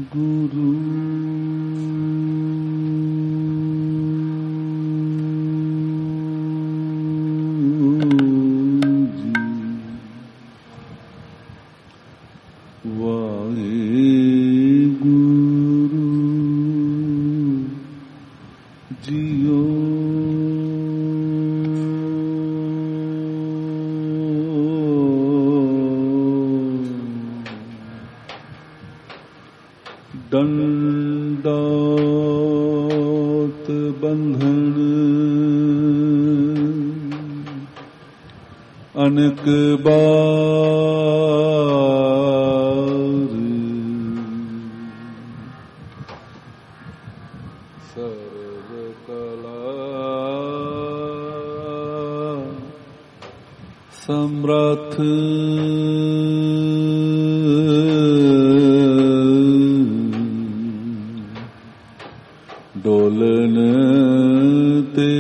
Guru ji Waheguru JIO ਦੰਡਾਤ ਬੰਧਨ ਅਨਕ ਬਾਰ ਸਰਬ ਕਲਾ ਸਮਰੱਥ ਡੋਲਨ ਤੇ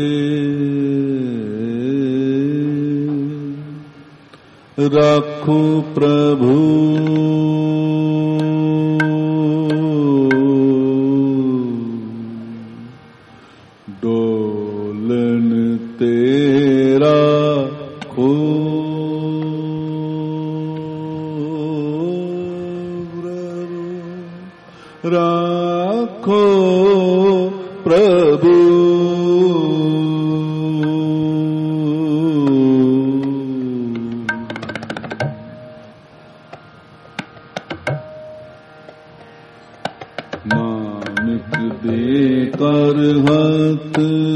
ਰਾਖੋ ਪ੍ਰਭੂ ਡੋਲਨ ਤੇ ਰਾਖੋ ਰਾਖੋ ਪ੍ਰਭੂ ਨਾਨਕ ਦੇ ਕਰ ਹੱਥ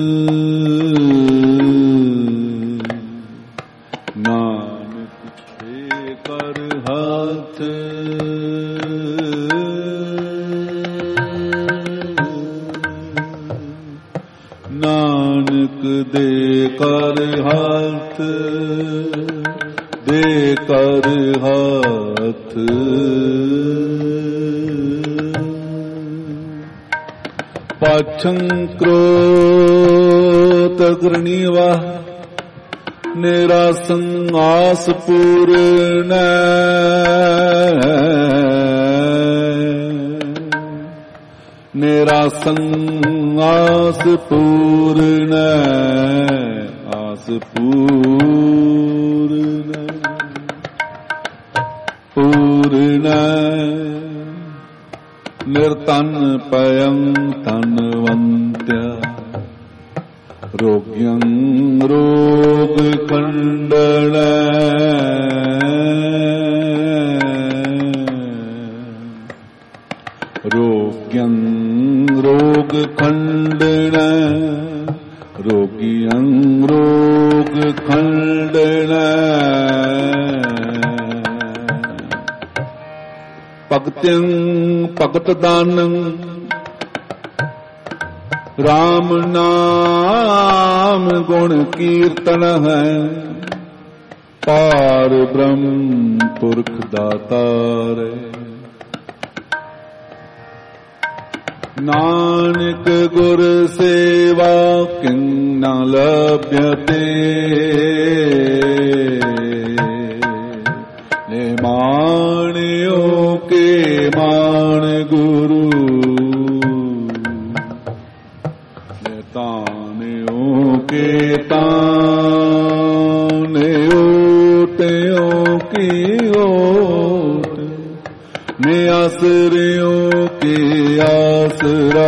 ਨਾਨਕ ਦੇ ਕਰ ਹੱਥ ਨਾਨਕ ਦੇ ਕਰ ਹੱਥ ਦੇ ਕਰ ਹੱਥ ਪਾਛੰ ਕ੍ਰੋਧ ਅਗਰਣੀਵਾ ਨਿਰਾਸੰ ਆਸ ਪੂਰਨ ਨਿਰਾਸੰ ਆਸ ਪੂਰਨ ਆਸ ਪੂਰਨ ਪੂਰਨ ਨਿਰਤਨ ਪਯੰ ਧਨਵੰਤਿਆ ਰੋਗਿਯੰ ਰੋਗ ਖੰਡਨ ਰੋਗਿਯੰ ਰੋਗ ਖੰਡਨ ਰੋਗਿਯੰ ਰੋਗ ਖੰਡਨ ਭਗਤਿੰ ਭਗਤ ਦਾਨੰ ਰਾਮ ਨਾਮ ਗੁਣ ਕੀਰਤਨ ਹੈ ਪਾਰ ਬ੍ਰਹਮ ਪੁਰਖ ਦਾਤਾਰ ਨਾਨਕ ਗੁਰ ਸੇਵਾ ਕਿੰ ਨ ਲਭ్యਤੇ ਨਿਮਾਣਿਓ ਕੇ ਮਾਣ ਗੁਰੂ ਨਿਤਾਨਿਓ ਕੇ ਤਾਨਿਓ ਤਿਓ ਕੀ ਓਟ ਨਿਆਸਰਿਓ ਕੇ ਆਸਰਾ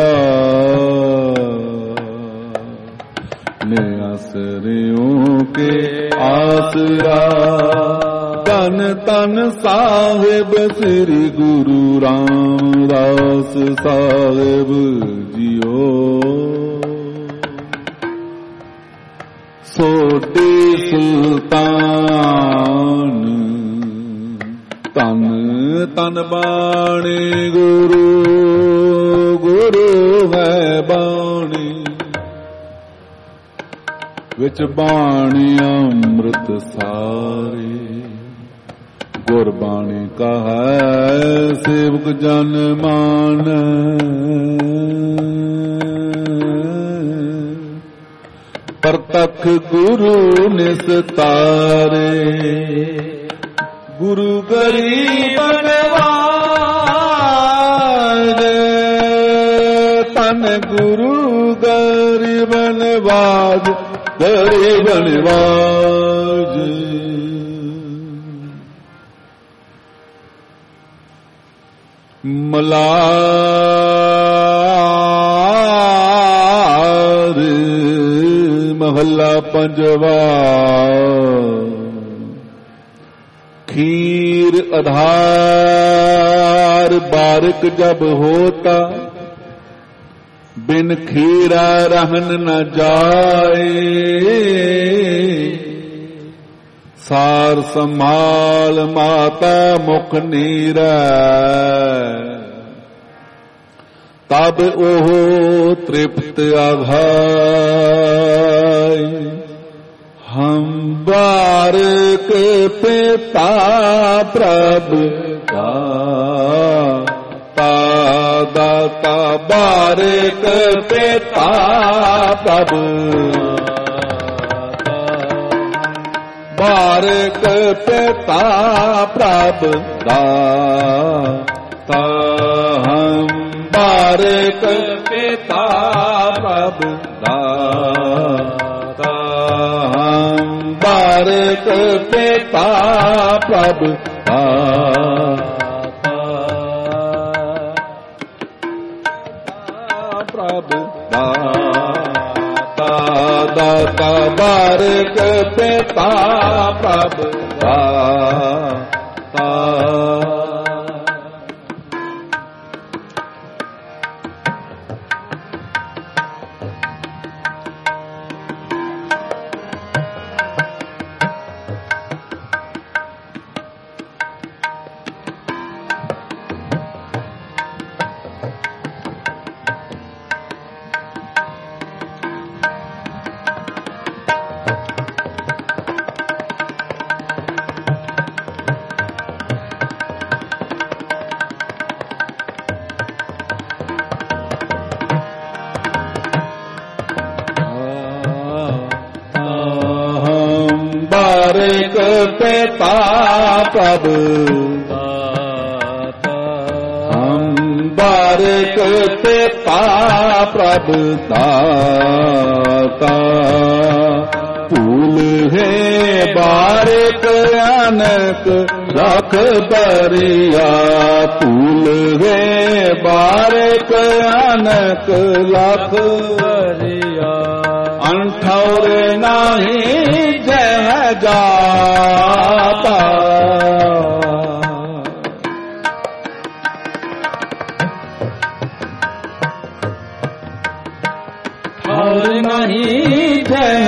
ਨਿਆਸਰਿਓ ਕੇ ਆਸਰਾ ਧੰਨ ਧੰਨ ਸਾਹਿਬ ਸ੍ਰੀ ਗੁਰੂ ਰਾਮਦਾਸ ਸਾਹਿਬ ਜੀਓ ਸੋਢੀ ਸੁਲਤਾਨ ਧੰਨ ਧੰਨ ਬਾਣੀ ਗੁਰੂ ਗੁਰੂ ਹੈ ਬਾਣੀ ਵਿੱਚ ਬਾਣੀ ਅੰਮ੍ਰਿਤ ਸਾਰੇ ਗੁਰਬਾਣੀ ਕਹੈ ਸੇਵਕ ਜਨ ਮਾਨ ਪ੍ਰਤੱਖ ਗੁਰੂ ਨਿਸਤਾਰੇ ਗੁਰੂ ਗਰੀਬ ਨਵਾਜ ਨਿਵਾਜ ਗਰੀਬ ਨਿਵਾਜ। ਮਲਾਰ ਮਹੱਲਾ ਪੰਜਵਾ। खीर आधार बारिक जब होता, बिन खीरा रहन न जाए। सार संभाल माता मुख नीरै, तब ओह तृप्त आघाय। हम बारिक पिता प्रभु दाता, दाता बारिक पिता प्रभु बारिक पिता प्रभु दाता। हम बारिक पिता प्रभु दाता, बारिक पिता प्रभु दाता। प्रभु दाता, दाता बारिक पिता प्रभु दाता। बारिक पिता प्रभु दाता, हम बारिक पिता प्रभु दाता। फूल है बारिक अनक रख बरिया, फूल है बारिक अनक लख बरिया। अंठौर नहीं जह जाता, ठौर नहीं जह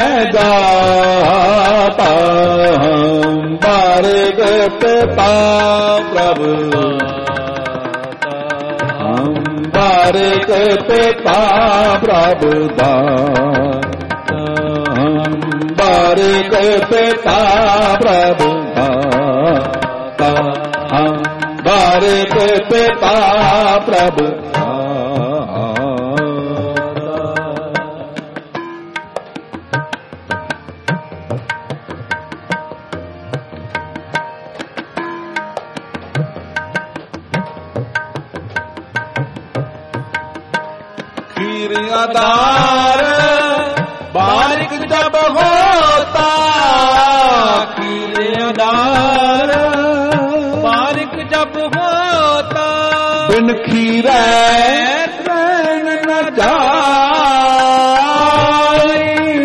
जाता। हम बारिक पिता प्रभु दाता, हम बारिक पिता प्रभु दाता। बारिक पिता प्रभु दाता, हम बारिक पिता प्रभु दाता। खीर आधार बारिक जब होता, खीर आधार बारिक जब होता। बिन खीरै रहन न जाए।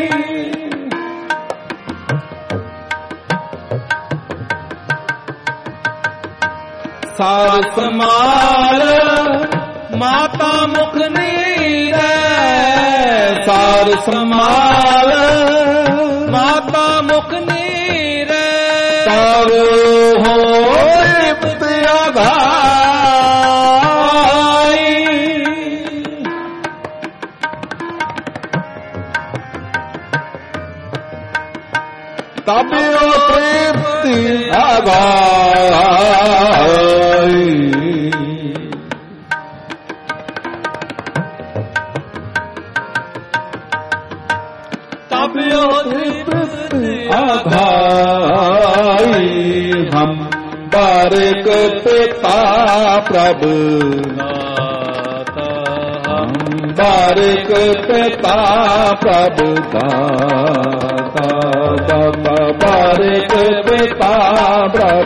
सार समाल माता मुख नीरै, सार समाल माता मुख नीरै। तब हो आघाय, तब हो तृप्ति आघाय। आघाय। हम बारिक पिता प्रभु दाता, हम ਬਾਰਿਕ ਪਿਤਾ ਪ੍ਰਭ ਦਾਤਾ ਦਾਤਾ ਬਾਰਿਕ ਪਿਤਾ ਪ੍ਰਭ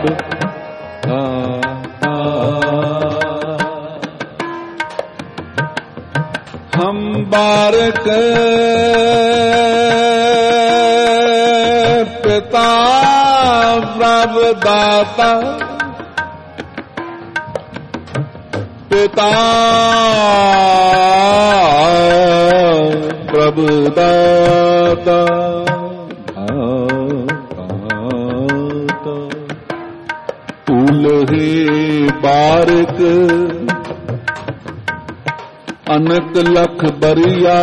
ਦਾਤਾ ਹਮ ਬਾਰਿਕ ਪਿਤਾ ਪ੍ਰਭ ਦਾਤਾ ਪਿਤਾ ਪ੍ਰਭ ਦਾਤਾ ਉਲਹੇ ਬਾਰਿਕ ਅਨਕ ਲਖ ਬਰੀਆ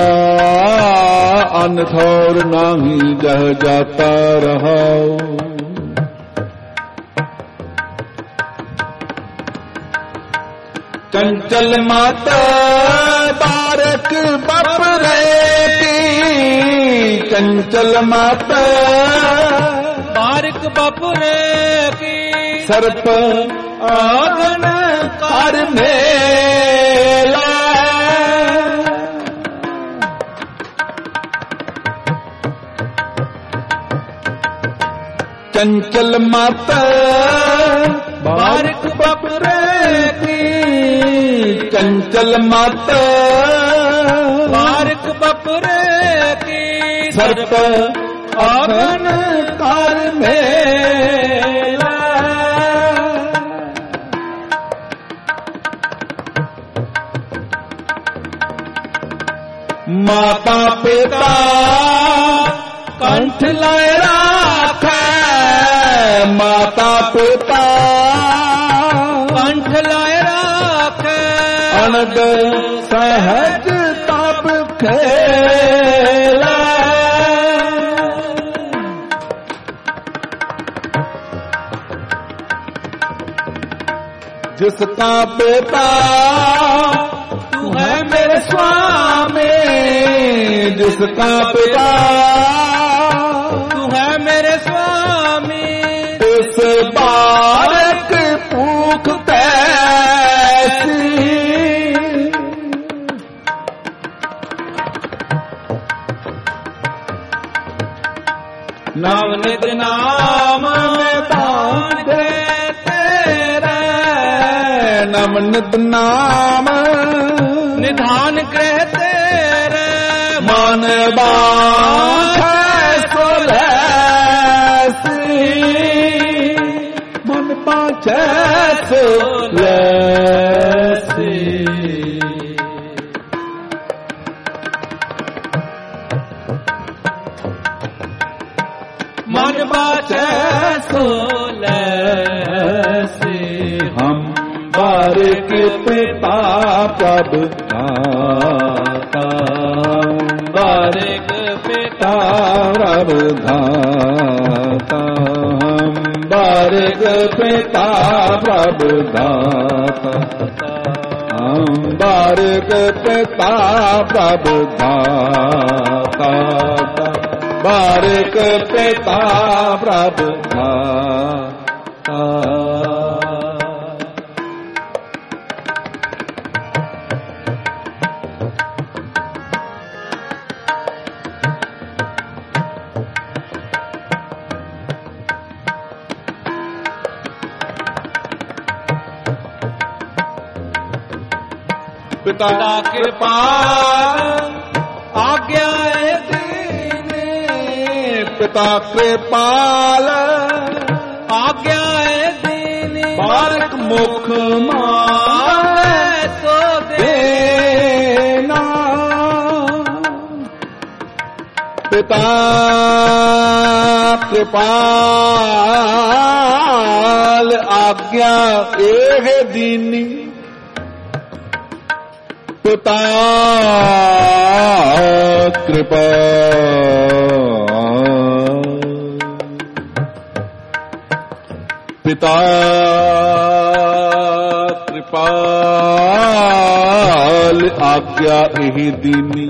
ਅਨਥੌਰ ਨਾਹੀ ਜਹ ਜਾਤਾ ਰਹਾਉ चंचल मात बारक बपरे की चंचल मात बारिक बपरे की सर्प आगन कर मेला चंचल मात बारिक बपरे की चंचल मत बारिक बपरे की सर्प आगन कर मेला माता पिता कंठ लाए राखै माता पिता कंठ लाए राखै अनद सहज तब खेला जिसका पिता तू है मेरे स्वामी जिसका पिता तू है मेरे स्वामी इस बारक भूख तैसी नाम नित नाम में दान दे तेरे नाम नित नाम निधान ग्रह तेरे मन बासी मन बाछे सोलसी मन बाछे सोलसी हम बारिक पिता प्रभ दाता बारिक पिता प्रभ दाता हम बारिक पिता प्रभ दाता हम बारिक पिता प्रभ दाता बारिक पिता प्रभ दाता पिता कृपाल आज्ञा दीने पिता कृपाल आज्ञा दीने बारिक मुख मांगे सो देना पिता कृपाल आज्ञा एह दीनी पिता कृपा पिता कृपाल आज्ञा एही दीनी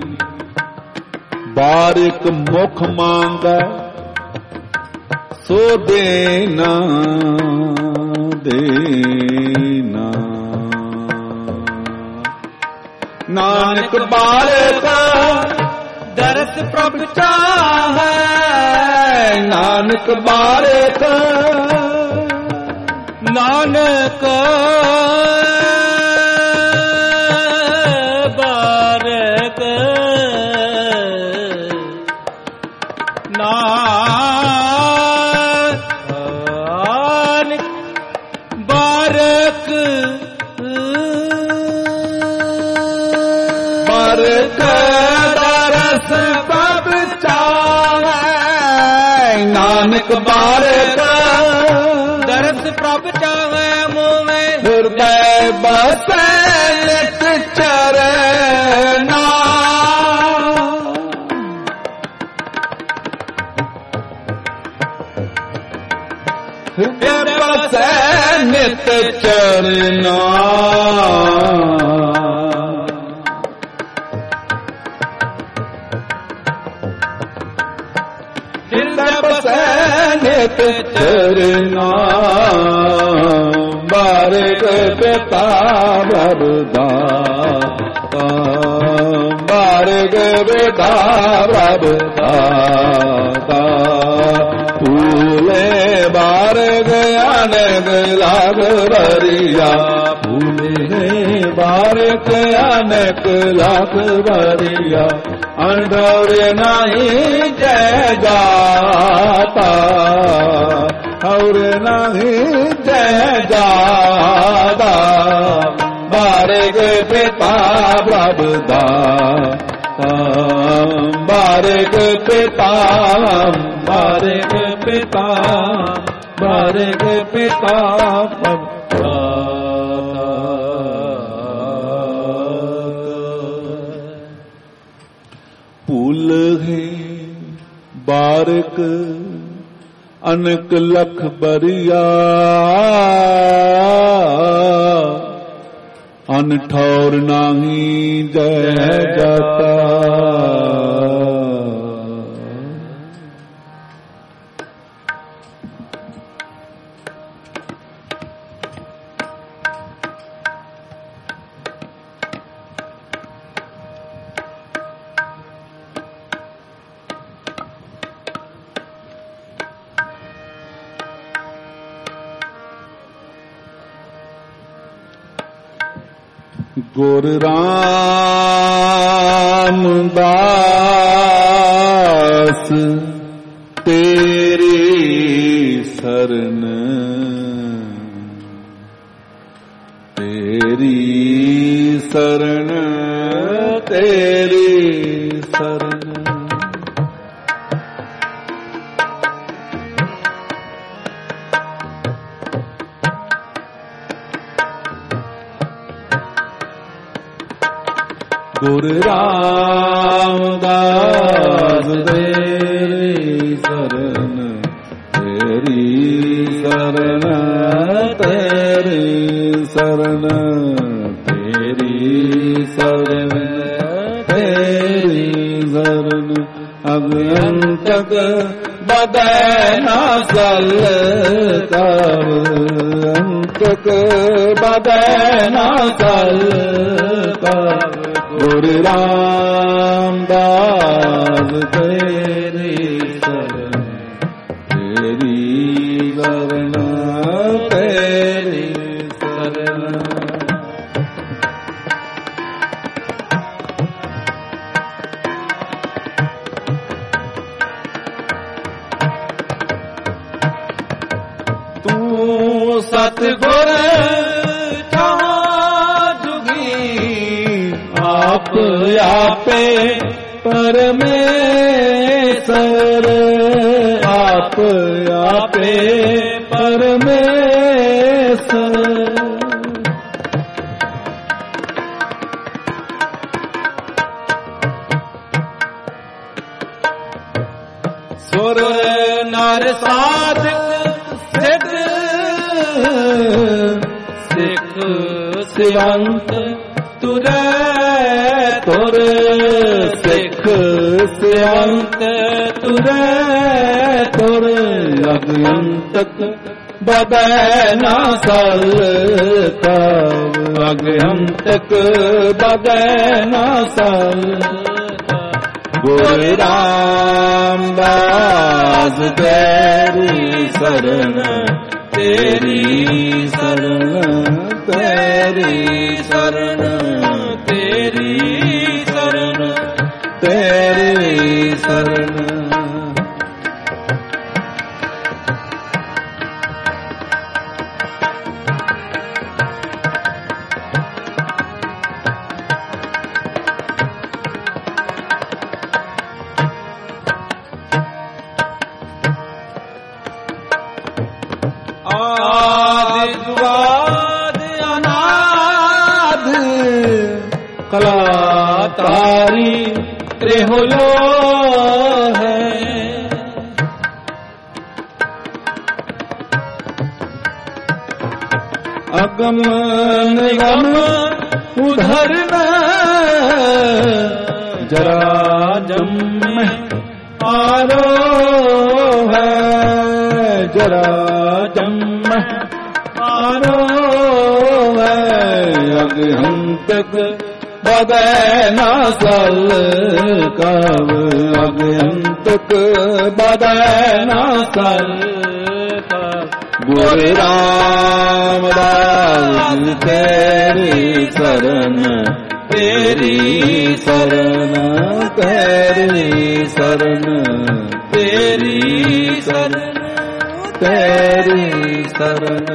बारिक मुख मांगै सो देना देना ਨਾਨਕ ਬਾਲਕ ਦਰਸ ਪ੍ਰਭ ਚਾਹੈ, ਨਾਨਕ ਬਾਲਕ ਨਾਨਕ ਬਾਰਕ ਨਾਨਕ ਬਾਰਕ ਬਾਰਕ ਦਰਸ ਪ੍ਰਭ ਚਾਹੈ, ਨਾਨਕ ਬਾਰਕ ਦਰਸ ਪ੍ਰਭ ਚਾਹੈ ਮੋਵੇਂ ਹਿਰਦੈ ਬਸੈ ਨਿਤ ਚਰਨਾ, ਹਿਰਦੈ ਬਸੈ ਨਿਤ ਚਰਨਾ, ਹਿਰਦੈ ਬਸੈ ਨਿਤ ਚਰਨਾ, ਬਾਰਕ ਪਿਤਾ ਬਰਦਾਤਾ, ਬਾਰਕ ਪਿਤਾ ਬਰਦਾਤਾ, ਫੂਲੇ ਬਾਰਕ ਅਨੇਕ ਲਾਗ ਬਰੀਆ, ਫੂਲੇ ਬਾਰਕ ਅਨੇਕ ਲਾਗ ਬਰੀਆ, ਅੰਡੌਰੇ ਨਹੀਂ ਜੈ ਜਾਤਾ, ਔਰ ਨਹੀਂ ਜੈ ਜਾਦਾ, ਬਾਰਕ ਪਿਤਾ ਪ੍ਰਭ ਦਾਤਾ, ਬਾਰਕ ਪਿਤਾ, ਬਾਰਕ ਪਿਤਾ, ਬਾਰਕ ਪਿਤਾ ਪ੍ਰਭ ਦਾਤਾ। ਭੁੱਲ ਹੈ ਬਾਰਕ ਅਨਕ ਲਖ ਬਰੀਆ, ਅਨ ਠੌਰ ਨਾਹੀ ਜੈ ਜਾਤਾ, ਗੁਰ ਰਾਮਦਾਸ ਤੇਰੀ ਸਰਨ, ਤੇਰੀ ਸਰਨ, ਤੇਰੀ ਸਰਨ, ਗੁਰ ਰਾਮਦਾਸ ਤੇਰੀ ਸਰਨ, ਤੇਰੀ ਸਰਨ, ਤੇਰੀ ਸਰਨ, ਤੇਰੀ ਸਰਨ, ਤੇਰੀ ਸਰਨ, ਅਗੰਤਕ ਬਦੈ ਨਾ ਸਲ ਤਵ, ਅੰਤਕ ਬਦੈ ਨਾ ਸਲ ਤਵ, ਗੁਰ ਰਾਮਦਾਸ ਤੇਰੀ ਸਰਨ, ਤੇਰੀ ਸਰਨ, ਤੇਰੀ ਸਰਨ, ਤੂੰ ਸਤਿਗੁਰ ਆਪ ਆਪੇ ਪਰਮੇਸ਼ਰ, ਆਪ ਆਪੇ ਪਰਮੇਸ਼ਰ, ਸੁਰ ਨਰ ਸਾਧਕ ਸਿੱਧ, ਸਿੱਖ ਸਿਵੰਤ ਤੁਰੈ ਤੁਰ, ਸਿੱਖ ਸਿਵੰਤ ਤੁਰੈ ਤੁਰ, ਅਗੰਤਕ ਬਦੈ ਨਾ ਸਲ ਤਵ ਅਗੰਤਕ ਬਦੈ ਨਾ ਸਲ ਗੁਰ ਰਾਮਦਾਸ ਤੇਰੀ ਸਰਣ ਤੇਰੀ ਸਰਣ ਤੇਰੀ ਸਰਣ ਤੇਰੀ ਸਰਣ ਤੇਰੀ ਸਰਣ ਕਲਾ ਤਾਰੀ ਤ੍ਰਿਹੁਲੋ ਹੈ ਅਗਮ ਨਿਗਮ ਉਧਰਨ ਜਰਾ ਜਮ ਆਰੋ ਹੈ ਜਰਾ ਜਮ ਆਰੋ ਹੈ ਅਗਹੰਤਕ ਬਦੈ ਨਾ ਸਲ ਕਵ ਅਗੰਤਕ ਬਦੈ ਨਾ ਸਲ ਗੁਰ ਰਾਮਦਾਸ ਤੇਰੀ ਸਰਣ ਤੇਰੀ ਸਰਣ ਤੇਰੀ ਸਰਣ ਤੇਰੀ ਸਰਣ ਤੇਰੀ ਸਰਣ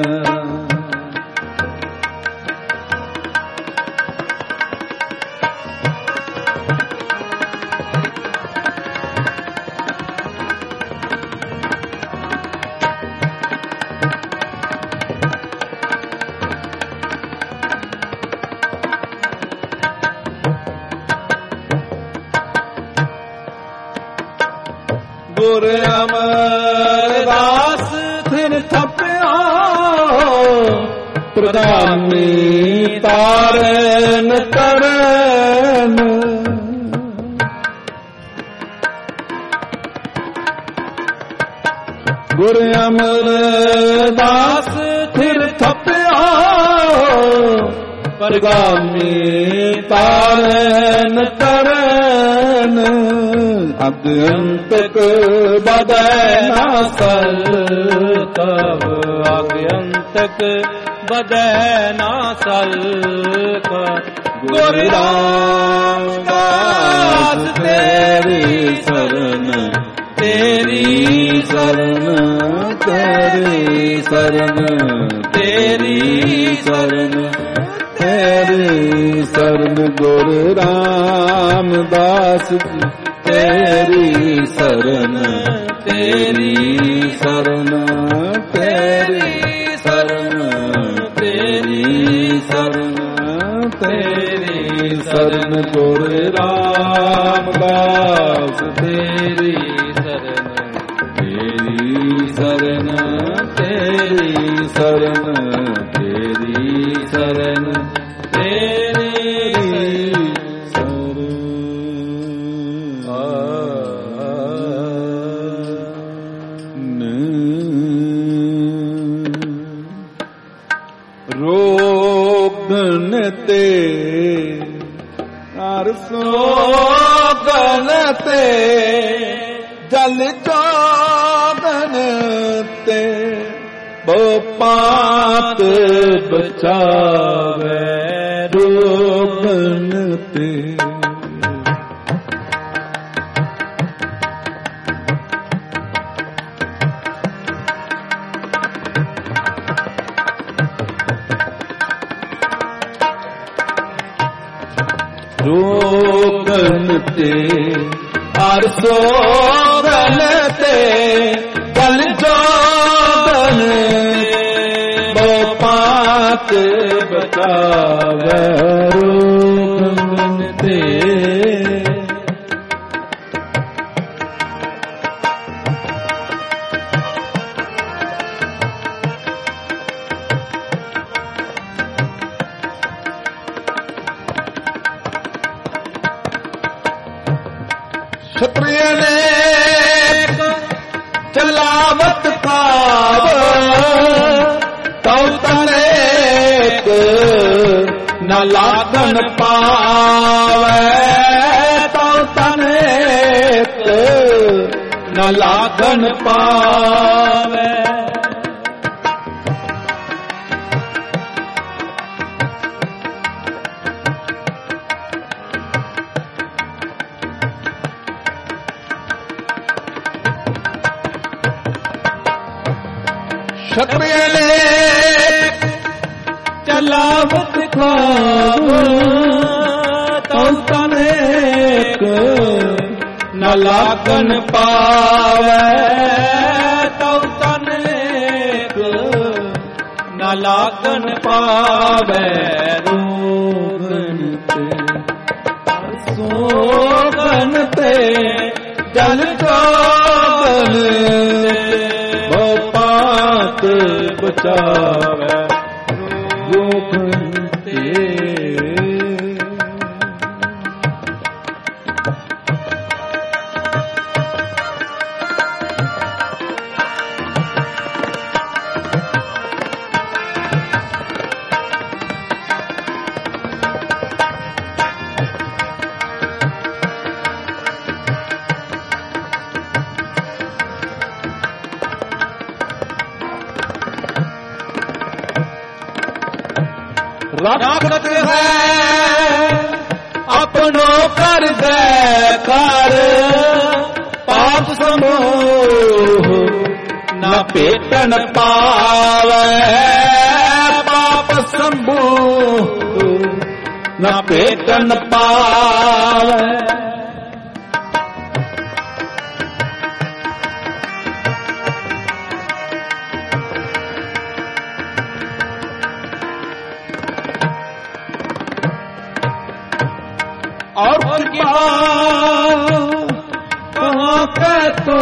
ਗੁਰ ਅਮਰਦਾਸ ਥਿਰ ਥਪਿਆ ਪ੍ਰਧਾਨੀ ਤਾਰਨ ਤਰਨ ਗੁਰ ਅਮਰਦਾਸ ਥਿਰ ਥਪਿਆ ਪ੍ਰਗਾਮੀ ਤਾਰਨ ਤਰਨ ਅਗੰਤਕ ਬਦੈ ਨਾ ਸਲ ਤਵ ਅਗੰਤਕ ਬਦੈ ਨਾ ਸਲ ਗੁਰ ਰਾਮਦਾਸ ਤੇਰੀ ਸਰਣ ਤੇਰੀ ਸਰਣ ਤੇਰੀ ਸਰਣ ਤੇਰੀ ਸਰਣ ਤੇਰੀ ਸਰਣ ਗੁਰ ਰਾਮਦਾਸ ਤੇਰੀ ਸਰਣ ਤੇਰੀ ਸਰਣ ਤੇਰੀ ਸਰਣ ਤੇਰੀ ਸਰਣ ਤੇਰੀ ਸਰਣ ਗੁਰ ਰਾਮਦਾਸ ਤੇਰੀ ਸਰਣ ਤੇਰੀ ਸਰਣ ਤੇਰੀ ਸਰਣ ਤੇਰੀ ਸਰਣ ਤੇਰੀ ਰੋਗਨ ਤੇ ਹਰ ਸੋਗਨ ਤੇ ਜਲ ਜੋਗਨ ਤੇ ਬਪਾਤ ਬਚਾਵੇ ਰੋਗਨ ਤੇ ਰੋਗਨ ਤੇ ਹਰ ਸੋਗਨ ਤੇ ਜਲ ਜੋਗਨ ਬਪਾਤ ਬਚਾਵੇ ਰੋਗਨ ਤੇ ਛਤਰੀਆਂ ਨੇ ਚਲਾਵਤ ਖਾਵ ਤਉ ਤਨੇਕ ਨ ਲਾਗਣ ਪਾਵੈ ਤਉ ਤਨੇਕ ਨ ਲਾਗਣ ਪਾਵੈ। ਛਤਰੇ ਚਲਾਵਤ ਖਾਵ ਤਉ ਤਨੇਕ ਨ ਲਾਗਣ ਪਾਵੈ ਤਉ ਤਨੇਕ ਨ ਲਾਗਣ ਪਾਵੈ। ਰੋਗਨ ਤੇ ਸੋਗਨ ਤੇ ਜਲ ਜੋਗਨ ਪਾਤ ਬਚਾਵੈ ਰੋਗਨ ਤੇ। ਰੱਖਤ ਹੈ ਆਪਣੋ ਕਰ ਦੇ ਕਰ ਪਾਪ ਸਮੂਹ ਨਾ ਭੇਟਣ ਪਾਵੈ ਪਾਪ ਸਮੂਹ ਨਾ ਭੇਟਣ ਪਾਵੈ। और कृपा कहाँ के तो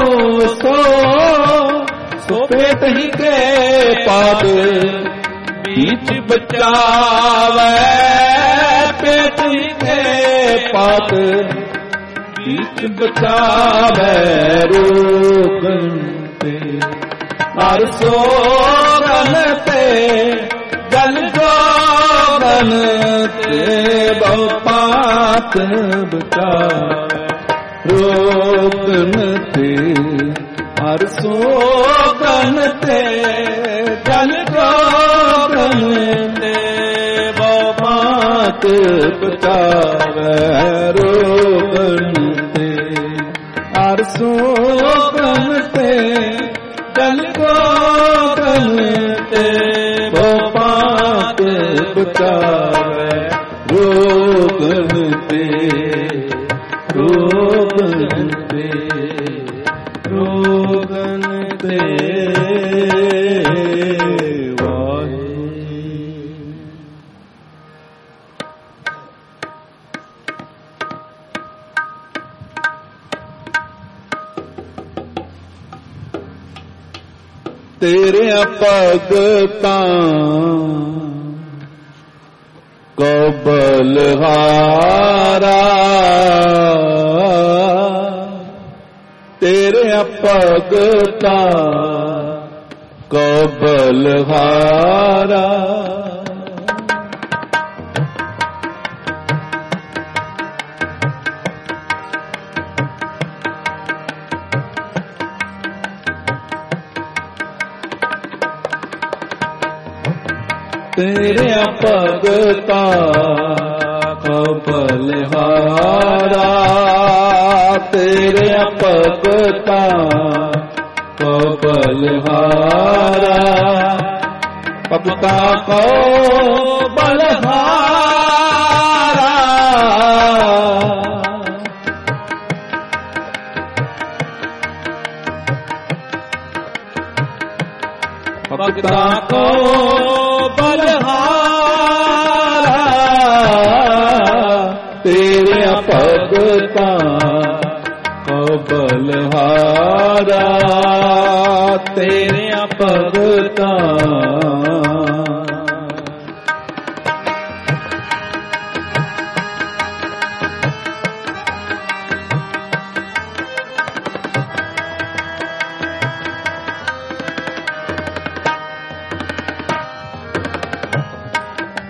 सो पेट ही के पाद बीच बचावै पेट ही के पाद बीच बचावै। रोगन ते हर सोगन ते जल जोगन ते बहु पात बचावै। रोगन ते हर सोगन ते जल जोगन ते बहु पात बचावै। रोगन ते हर सोगन ते जल जोगन ते बहु पात बचावै। रोगन ते रोगन ते रोगन ते वाहे। तेरे भगतां को बलहारा तेरे भगतां को बलहारा। तेरे भगतां को बलहारा तेरे भगतां को बलहारा। भगतां को बलहारा भगतां को बलहारा। तेरे भगतां को बलहारा तेरे भगतां।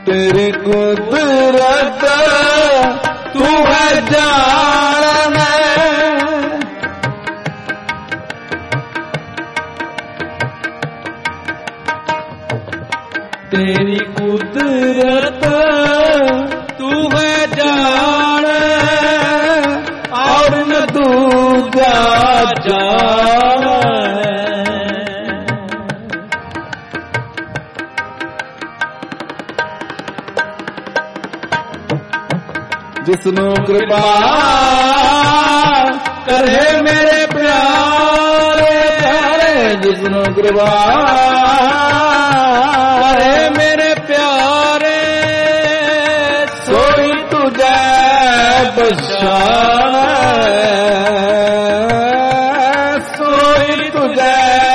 तेरी कुदरत तू है जान है। तेरी कुदरत तू है जान और न दूजा जान। जिसनु कृपा करे मेरे प्यारे प्यारे, जिसनु कृपा करे मेरे प्यारे, सोई तुझे पहचाने, सोई तुझे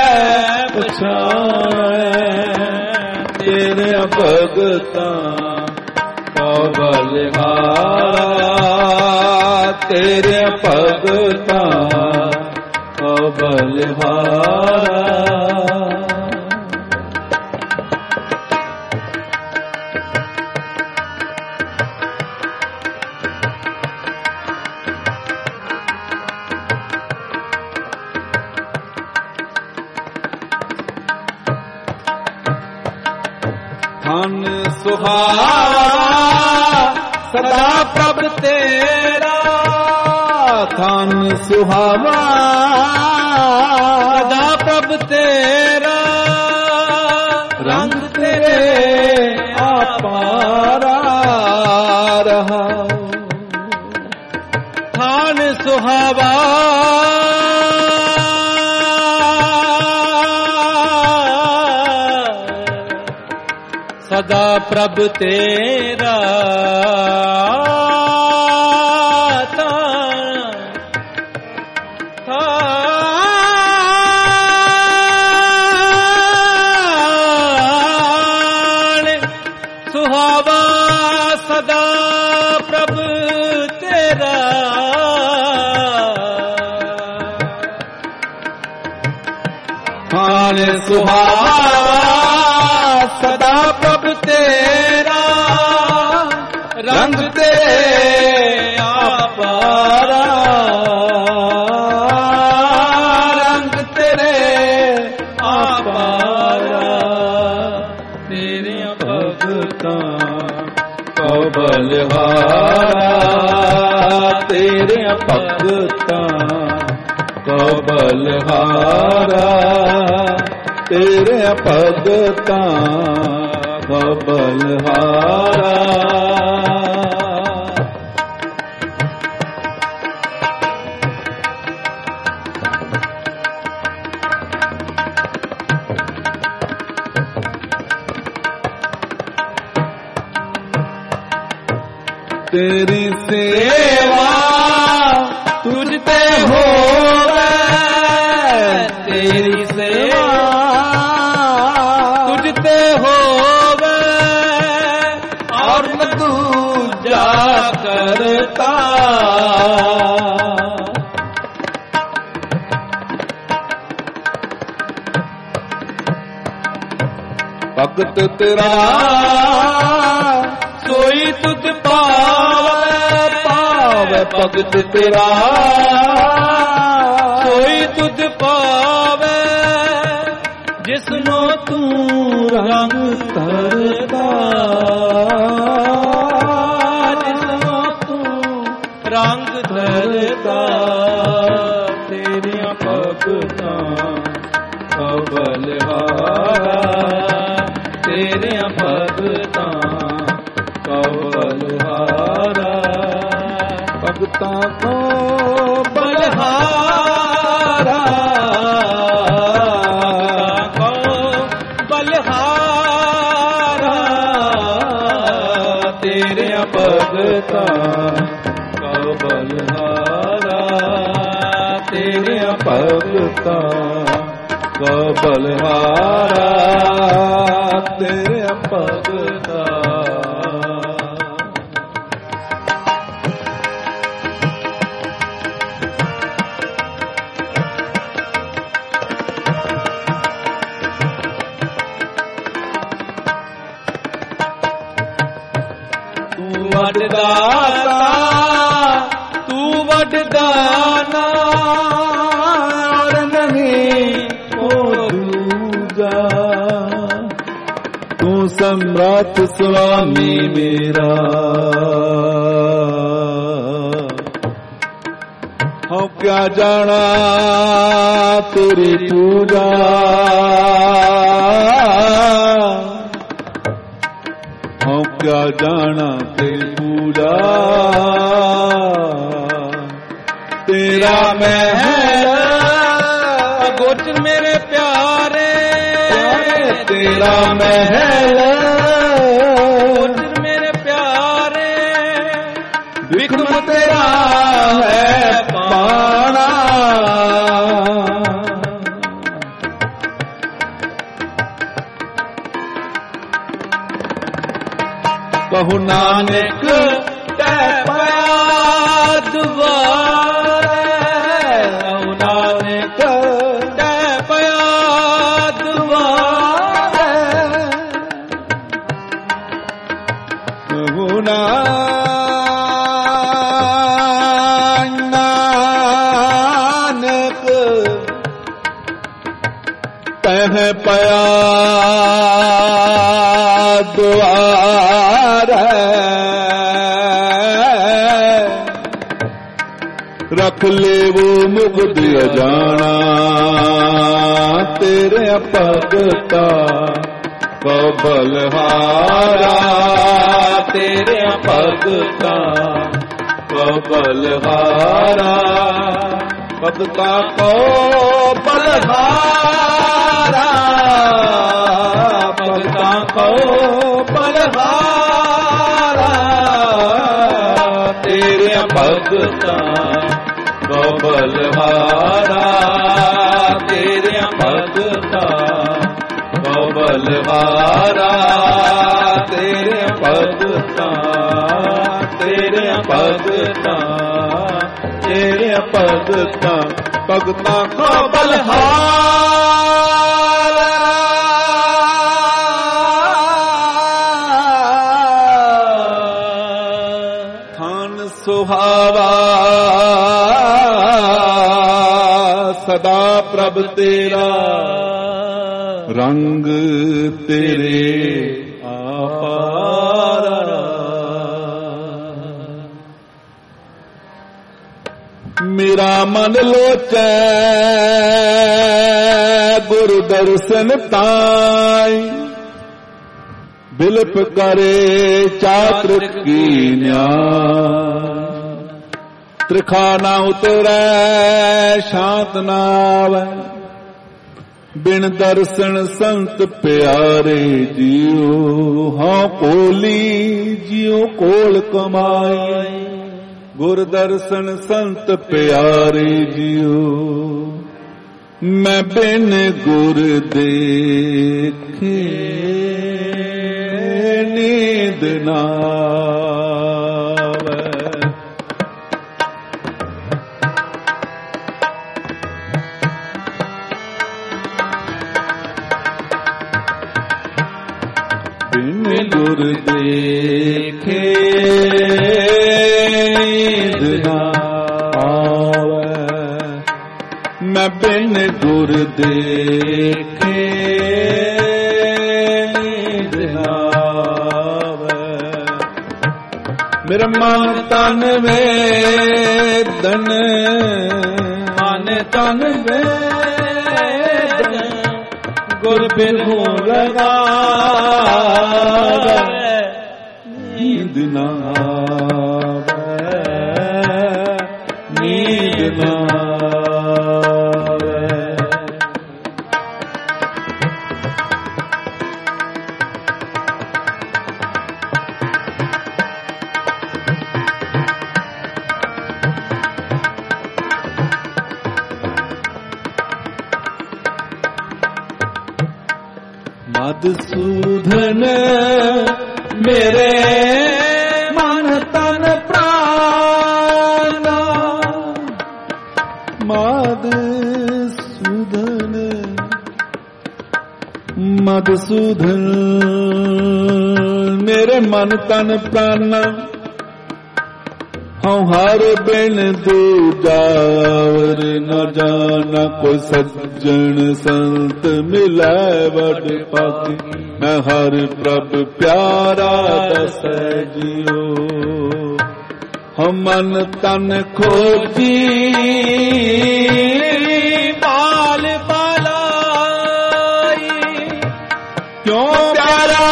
पहचाने। तेरे भगतां को बलिहारा, तेरे भगतां को बलिहारा। धन सुहावा सदा प्रभ तेरा, धन सुहावा सदा प्रभ तेरा, रंग तेरे अपारा रहा। थान सुहावा सदा प्रभ तेरा, सुहावा सदा प्रभ तेरा। थान सुहावा सदा प्रभ तेरा, रंग तेरे अपारा, रंग तेरे अपारा। तेरे भगतां को बलिहारा, तेरे भगतां को बलिहारा, तेरे भगतां को बलिहारा। तेरी सेवा तुझते होवे, तेरी सेवा तुझते होवे, और न दूजा करता। भगत तेरा सोई तुझ पावे, पावे भगत तेरा सोई तुझ पावे, जिसनो तू रंग धरता, जिसनो तू रंग धरता। तेरिया भगतां को बलिहारा, तेरिया भगतां को बलिहारा। भगतां को बलिहारा, तेरिया भगतां को बलिहारा, तेरिया भगतां को बलिहारा, तेरिया भगतां। ਵੱਡ ਦਾਤਾ ਤੂੰ ਵੱਡ ਦਾਨਾ ਔਰ ਨਹੀਂ ਕੋ ਦੂਜਾ ਤੂੰ ਸਮਰੱਥ ਸੁਆਮੀ ਮੇਰਾ ਹਉ ਕਿਆ ਜਾਣਾ ਤੇਰੀ ਪੂਜਾ ਹਉ ਕਿਆ ਜਾਣਾ ਤੇਰੀ ਪੂਜਾ ਤੇਰਾ ਮਹਿਲ ਗੋਚਰ ਮੇਰੇ ਪਿਆਰੇ ਤੇਰਾ ਮਹਿਲ ਗੋਚਰ ਮੇਰੇ ਪਿਆਰੇ ਵਿਖਮ ਤੇਰਾ ਹੈ ਪਾਣਾ ਕਹੋ ਨਾਨਕ ਤੈ ਪਿਆ ਦੁਆਰੇ ਕਹੋ ਨਾਨਕ ਤੈ ਪਿਆ ਦੁਆਰੇ ਕਹੋ ਨਾਨਕ ਤੈ ਪਿਆ ਦੁਆਰੇ ਰਖ ਲੇਵੋ ਮੁਗਧ ਅਜਾਣਾ ਤੇਰੇ ਭਗਤਾ ਕੋ ਬਲਹਾਰਾ ਤੇਰੇ ਭਗਤਾ ਕੋ ਬਲਹਾਰਾ ਭਗਤਾ ਕੋ ਬਲਹਾਰਾ ਭਗਤਾ ਕੋ ਬਲਹਾਰਾ ਤੇਰੇ ਭਗਤਾ ਕੋ ਬਲਹਾਰਾ ਤੇਰੇ ਭਗਤਾ ਕੋ ਬਲਹਾਰਾ ਤੇਰੇ ਭਗਤਾ ਤੇਰੇ ਭਗਤਾ ਤੇਰੇ ਭਗਤਾ ਭਗਤਾ ਕੋ ਬਲਹਾਰਾ ਥਾਨ ਸੁਹਾਵਾ ਸਦਾ ਪ੍ਰਭ ਤੇਰਾ ਰੰਗ ਤੇਰੇ ਆਪਾਰਾ ਮੇਰਾ ਮਨ ਲੋਚੈ ਗੁਰ ਦਰਸ਼ਨ ਤਾਈ ਬਿਲਪ ਕਰੇ ਚਾਤ੍ਰਿਕ ਕੀ ਨਿਆਇ ਤ੍ਰਿਖਾ ਨਾ ਉਤਰੈ ਸ਼ਾਂਤ ਨਾ ਆਵੈ ਬਿਨ ਦਰਸ਼ਨ ਸੰਤ ਪਿਆਰੇ ਜੀਉ ਹਾਂ ਕੋਲੀ ਜਿਉ ਕੋਲ ਕਮਾਈ ਗੁਰ ਦਰਸ਼ਨ ਸੰਤ ਪਿਆਰੇ ਜੀਉ ਮੈਂ ਬਿਨ ਗੁਰ ਦੇਖੇ ਨੀਂਦ ਨਾ ਆਵੈ ਬਿਨ ਗੁਰ ਦੇਖੇ ਨੀਂਦ ਨਾ ਆਵੈ ਮੈਂ ਬਿਨ ਗੁਰ ਦੇਖੇ ਨੀਂਦ ਨਾ ਆਵੈ ਮੇਰਾ ਮਨ ਤਨ ਵੇਦਨ ਮਨ ਤਨ ਵੇਦਨ ਗੁਰ ਬਿਨ ਹੋ ਲਗਾ ਨੀਂਦ ਨਾ ਆਵੈ ਨੀਂਦ ਨਾ ਆਵੈ ਮਧੂਸੂਦਨ ਮੇਰੇ ਮਨ ਤਨ ਪ੍ਰਾਨਾ ਮਧੂਸੂਦਨ मेरे मन तन प्राण हूँ हर बिन दूजावर न जाना कोई सज्जन संत मिलै वड पाती मैं हर प्रभ प्यारा दस जियो हम मन तन खोजी बाल बालाई क्यों प्यारा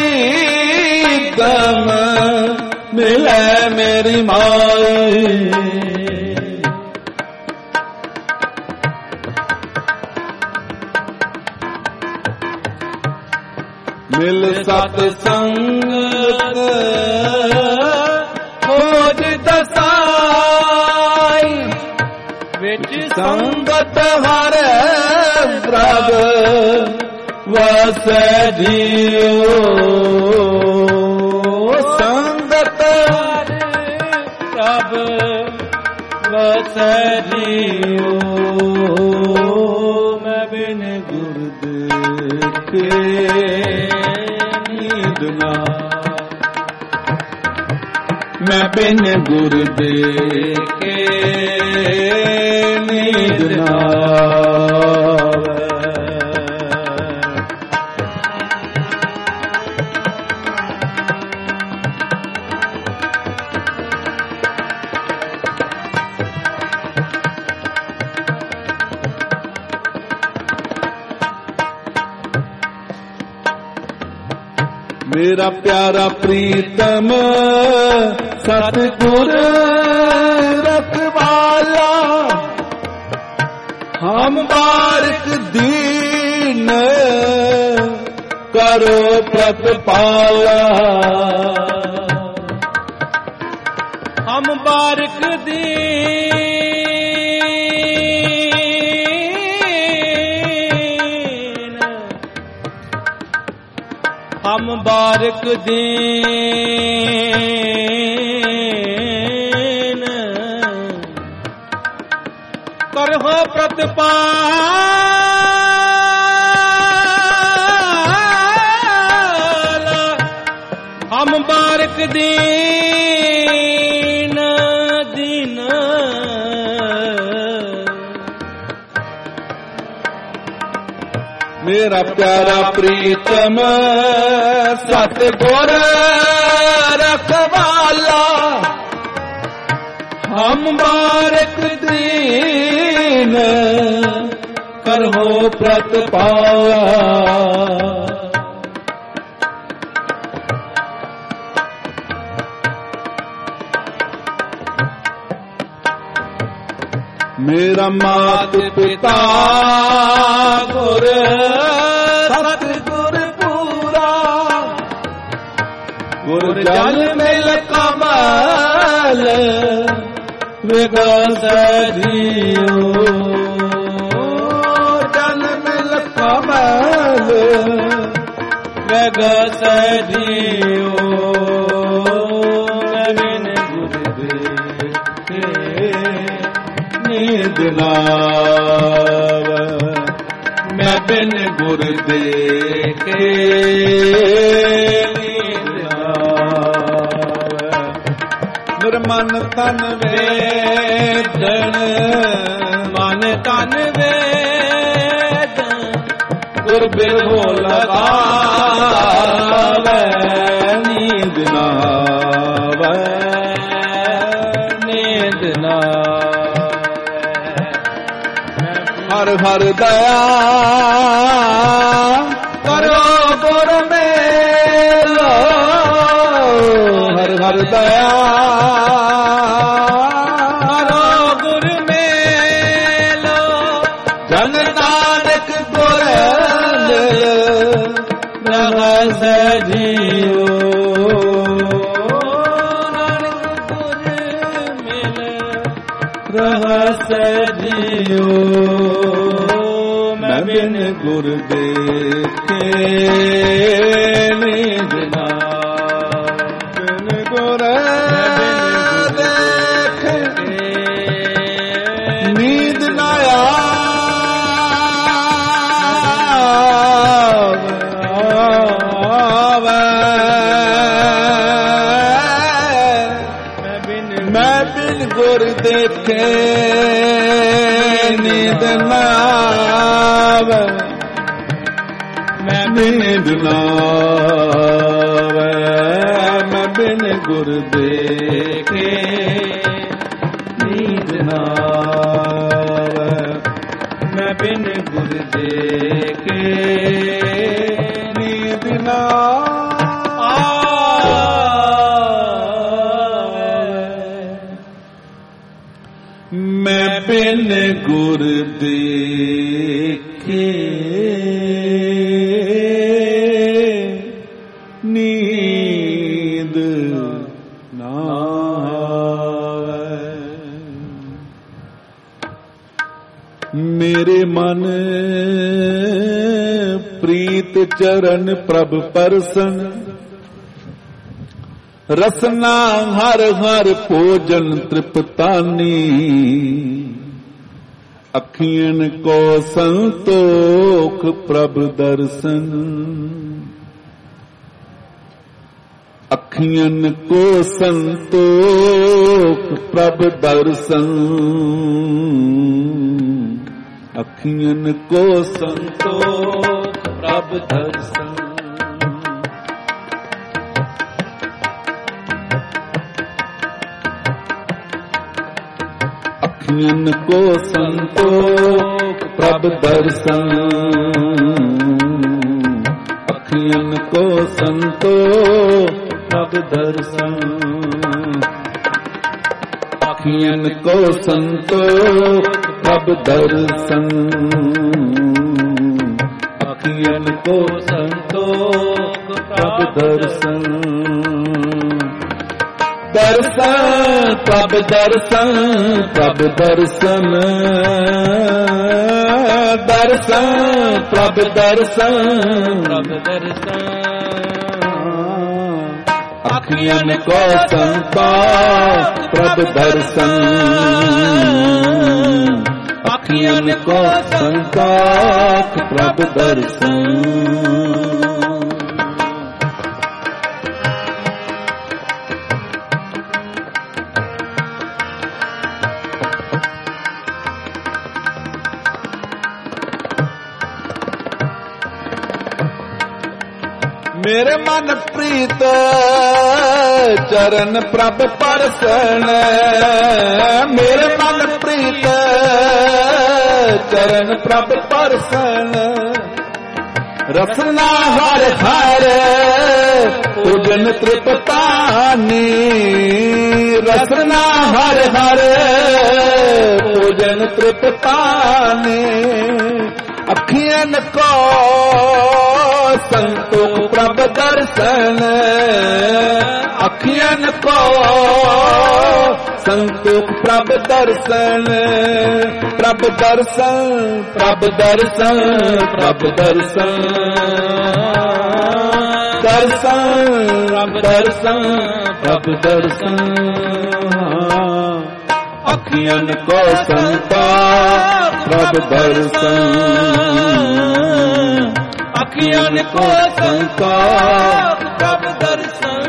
प्रीतम मिले मेरी माई मिल सत्संग खोज दसाई विच संगत हर प्रभ वसै जियो संगत प्रभ वसै जियो मैं बिन गुर देखे नींद ना मैं बिन गुर देखे नींद ना मेरा प्यारा प्रीतम सतगुर रखवाला हम बारिक दीन करो प्रतिपाला हम बारिक दीन हम बारिक दीन करहो प्रतिपाला हम बारिक दीन दीन मेरा प्यारा प्रीतम सतगुर रखवाला हम बारिक दीन करहो प्रतिपाला मेरा मात पिता गुर सतगुर पूरा गुर जल मिल कमल विगस जियो जल मिल कमल विगस जियो बिन गुर देखे नींद नाव मैं बिन गुर देखे नींद नाव मेरे मन तन वेदन मन तन वेदन गुर बिरहो लगावे नींद नाव नींद ना हर हर दया करो गुर मेलो हर हर दया करो गुर मेलो जन नानक गुर रहस जियो नानक गुर मिल रहस जियो मैं बिन गुर देखे नींद ना बिन गुर देखे नींद ना आवे ਗੁਰ ਦੇਖੇ ਨੀਂਦ ਨਾ ਆਵੇ, ਮੈਂ ਨੀਂਦ ਨਾ ਆਵੇ, ਮੈਂ ਬਿਨ ਗੁਰ ਦੇਖੇ ਨੀਂਦ ਨਾ ਆਵੇ, ਮੈਂ ਬਿਨ ਗੁਰ ਦੇਖੇ ਨੀਂਦ ਨਾ ਮੈਂ ਬਿਨ ਗੁਰ ਦੇਖੇ ਨੀਂਦ ਨਾ ਆਵੇ। ਮੇਰੇ ਮਨ ਪ੍ਰੀਤ ਚਰਨ ਪ੍ਰਭ ਪਰਸਨ, ਰਸਨਾ ਹਰ ਹਰ ਭੋਜਨ ਤ੍ਰਿਪਤਾਨੀ, ਅੱਖੀਆਂ ਕੋ ਸੰਤੋਖ ਪ੍ਰਭ ਦਰਸ਼ਨ, ਅੱਖੀਆਂ ਕੋ ਸੰਤੋਖ ਪ੍ਰਭ ਦਰਸ਼ਨ, ਅੱਖੀਆਂ ਕੋ ਸੰਤੋਖ ਪ੍ਰਭ ਦਰਸ਼ਨ। ਅੱਖੀਆਂ ਕੋ ਸੰਤੋਖ ਪ੍ਰਭ ਦਰਸ਼ਨ, ਅੱਖੀਆਂ ਕੋ ਸੰਤੋਖ ਪ੍ਰਭ ਦਰਸ਼ਨ, ਅੱਖੀਆਂ ਕੋ ਸੰਤੋਖ ਪ੍ਰਭ ਦਰਸ਼ਨ, ਅੱਖੀਆਂ ਕੋ ਸੰਤੋਖ ਪ੍ਰਭ ਦਰਸ਼ਨ। ਦਰਸ਼ਨ ਪ੍ਰਭ ਦਰਸ਼ਨ, ਪ੍ਰਭ ਦਰਸ਼ਨ, ਦਰਸ਼ਨ ਪ੍ਰਭ ਦਰਸ਼ਨ, ਪ੍ਰਭ ਦਰਸ਼ਨ। ਅੱਖੀਆਂ ਕੋ ਸੰਤੋਖ ਪ੍ਰਭ ਦਰਸ਼ਨ, ਅੱਖੀਆਂ ਕੋ ਸੰਤੋਖ ਪ੍ਰਭ ਦਰਸ਼ਨ। ਮੇਰੇ ਮਨ ਪ੍ਰੀਤ ਚਰਨ ਪ੍ਰਭ ਪਰਸਨ, ਮੇਰੇ ਮਨ ਪ੍ਰੀਤ ਚਰਨ ਪ੍ਰਭ ਪਰਸਨ, ਰਸਨਾ ਹਰ ਹਰ ਭੋਜਨ ਤ੍ਰਿਪਤਾਨੀ, ਰਸਨਾ ਹਰ ਹਰ ਭੋਜਨ ਤ੍ਰਿਪਤਾਨੀ, ਅੱਖੀਆਂ ਕੋ ਸੰਤੋਖ ਪ੍ਰਭ ਦਰਸ਼ਨ, ਅੱਖੀਆਂ ਕੋ ਸੰਤੋਖ ਪ੍ਰਭ ਦਰਸ਼ਨ, ਪ੍ਰਭ ਦਰਸ਼ਨ, ਪ੍ਰਭ ਦਰਸ਼ਨ, ਪ੍ਰਭ ਦਰਸ਼ਨ, ਦਰਸ਼ਨ ਪ੍ਰਭ ਦਰਸ਼ਨ, ਪ੍ਰਭ ਦਰਸ਼ਨ। ਅੱਖੀਆਂ ਕੋ ਸੰਤੋਖ ਪ੍ਰਭ ਦਰਸ਼ਨ, ਅੱਖੀਆਂ ਕੋ ਸੰਤੋਖ ਪ੍ਰਭ ਦਰਸ਼ਨ।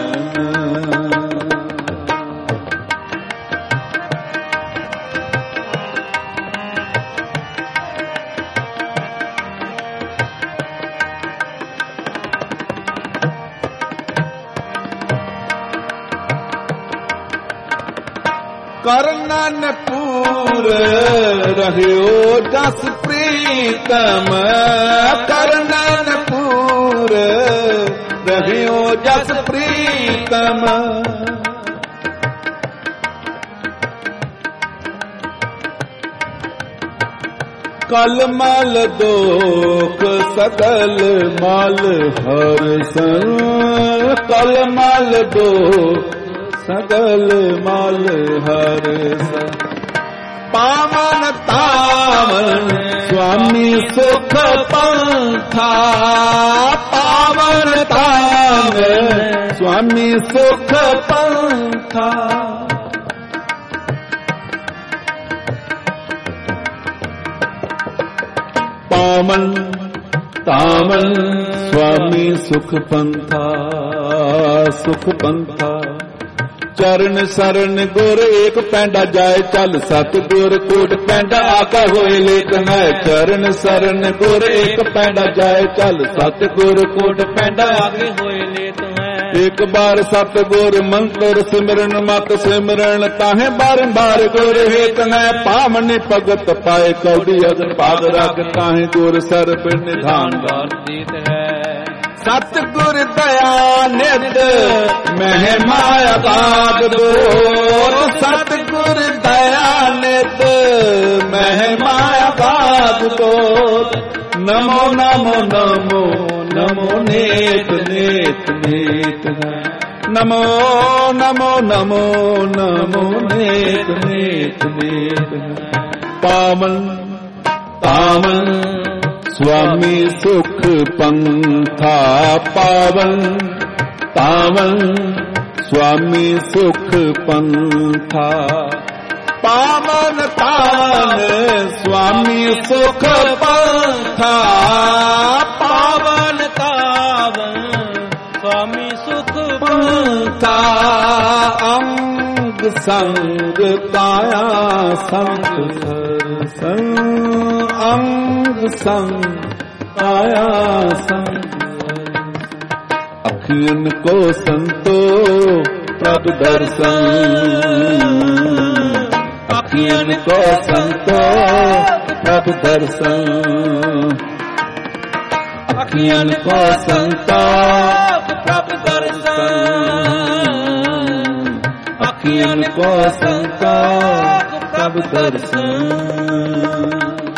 ਕਰਨਨ ਪੂਰ ਰਹਿਓ ਜਸ ਪ੍ਰੀਤਮ, ਕਰਨਨ ਪੂਰ ਰਹਿਓ ਜਸ ਪ੍ਰੀਤਮ, ਕਲ ਮਲ ਦੋਖ ਸਗਲ ਮਲ ਹਰਸਨ, ਕਲ ਮਲ ਦੋਖ ਸਗਲ ਮਲ ਹਰਸਨ, ਪਾਵਨ ਤਾਵਨ ਸੁਆਮੀ ਸੁਖ ਪੰਥਾ, ਪਾਵਨ ਤਾਵਨ ਸੁਆਮੀ ਸੁਖ ਪੰਥਾ, ਪਾਵਨ ਤਾਵਨ ਸੁਆਮੀ ਸੁਖ ਪੰਥਾ, ਸੁਖ ਪੰਥਾ, ਚਰਨ ਸਰਨ ਗੁਰ ਏਕ ਪੈਂਡਾ ਜਾਏ ਚੱਲ ਸਤਿਗੁਰ ਕੋਟ ਪੈਂਡਾ ਆਕਾ ਹੋਏ ਲੇਤ ਹੈ ਚਰਨ ਸਰਨ ਗੁਰ ਏਕ ਪੈਂਡਾ ਜਾਏ ਚੱਲ ਸਤਿਗੁਰ ਕੋਟ ਪੈਂਡਾ ਆਗੇ ਹੋਏ ਲੇਤ ਹੈ ਇੱਕ ਬਾਰ ਸਤਿਗੁਰ ਮੰਤਰ ਸਿਮਰਨ ਮਤ ਸਿਮਰਨ ਤਾਹੇ ਬਾਰ ਗੁਰ ਹੇਤ ਹੈ ਪਾਵਨ ਭਗਤ ਪਾਏ ਕੌਡੀ ਅਗਰ ਪਾਦ ਰੱਖ ਤਾਹੇ ਗੁਰ ਸਰਬ ਨਿਧਾਨ ਗਾਨ ਦੀਤ ਹੈ ਸਤਿਗੁਰ ਦਇਆ ਨਿਤ ਮਹਿਮਾ ਅਗਾਧ ਦੋਤ ਸਤਿਗੁਰ ਦਇਆ ਨਿਤ ਮਹਿਮਾ ਅਗਾਧ ਦੋਤ ਨਮੋ ਨਮੋ ਨਮੋ ਨਮੋ ਨੇਤ ਨੇਤ ਨੇਤ ਨਮੋ ਨਮੋ ਨਮੋ ਨਮੋ ਨੇਤ ਨੇਤ ਨੇਤ ਪਾਵਨ ਪਾਵਨ ਸੁਆਮੀ ਸੁਖ ਪੰਥਾ ਪਾਵਨ ਪਾਵਨ ਸੁਆਮੀ ਸੁਖ ਪੰਥਾ ਪਾਵਨ ਪਾਵਨ ਸੁਆਮੀ ਸੁਖ ਪੰਥਾ ਪਾਵਨ ਤਾਵਨ ਸੁਆਮੀ ਸੁਖ ਪੰਥਾ ਅੰਗ ਸੰਗ ਕਾਇਆ ਸੰਗ ਸਰਸੰ ਅੰਗ ਸੰਗ ਕਾਇਆ ਸੰਗ ਅਖੀਨ ਕੋ ਸੰਤੋ ਪ੍ਰਭ ਦਰਸ਼ਨ ਅਖੀਨ ਕੋ ਸੰਤੋ ਪ੍ਰਭ ਦਰਸ਼ਨ ਅਖੀਨ ਕੋ ਸੰਤੋ ਪ੍ਰਭ ਦਰਸ਼ਨ ਅਖੀਨ ਕੋ ਸੰਤੋ ਪ੍ਰਭ ਦਰਸ਼ਨ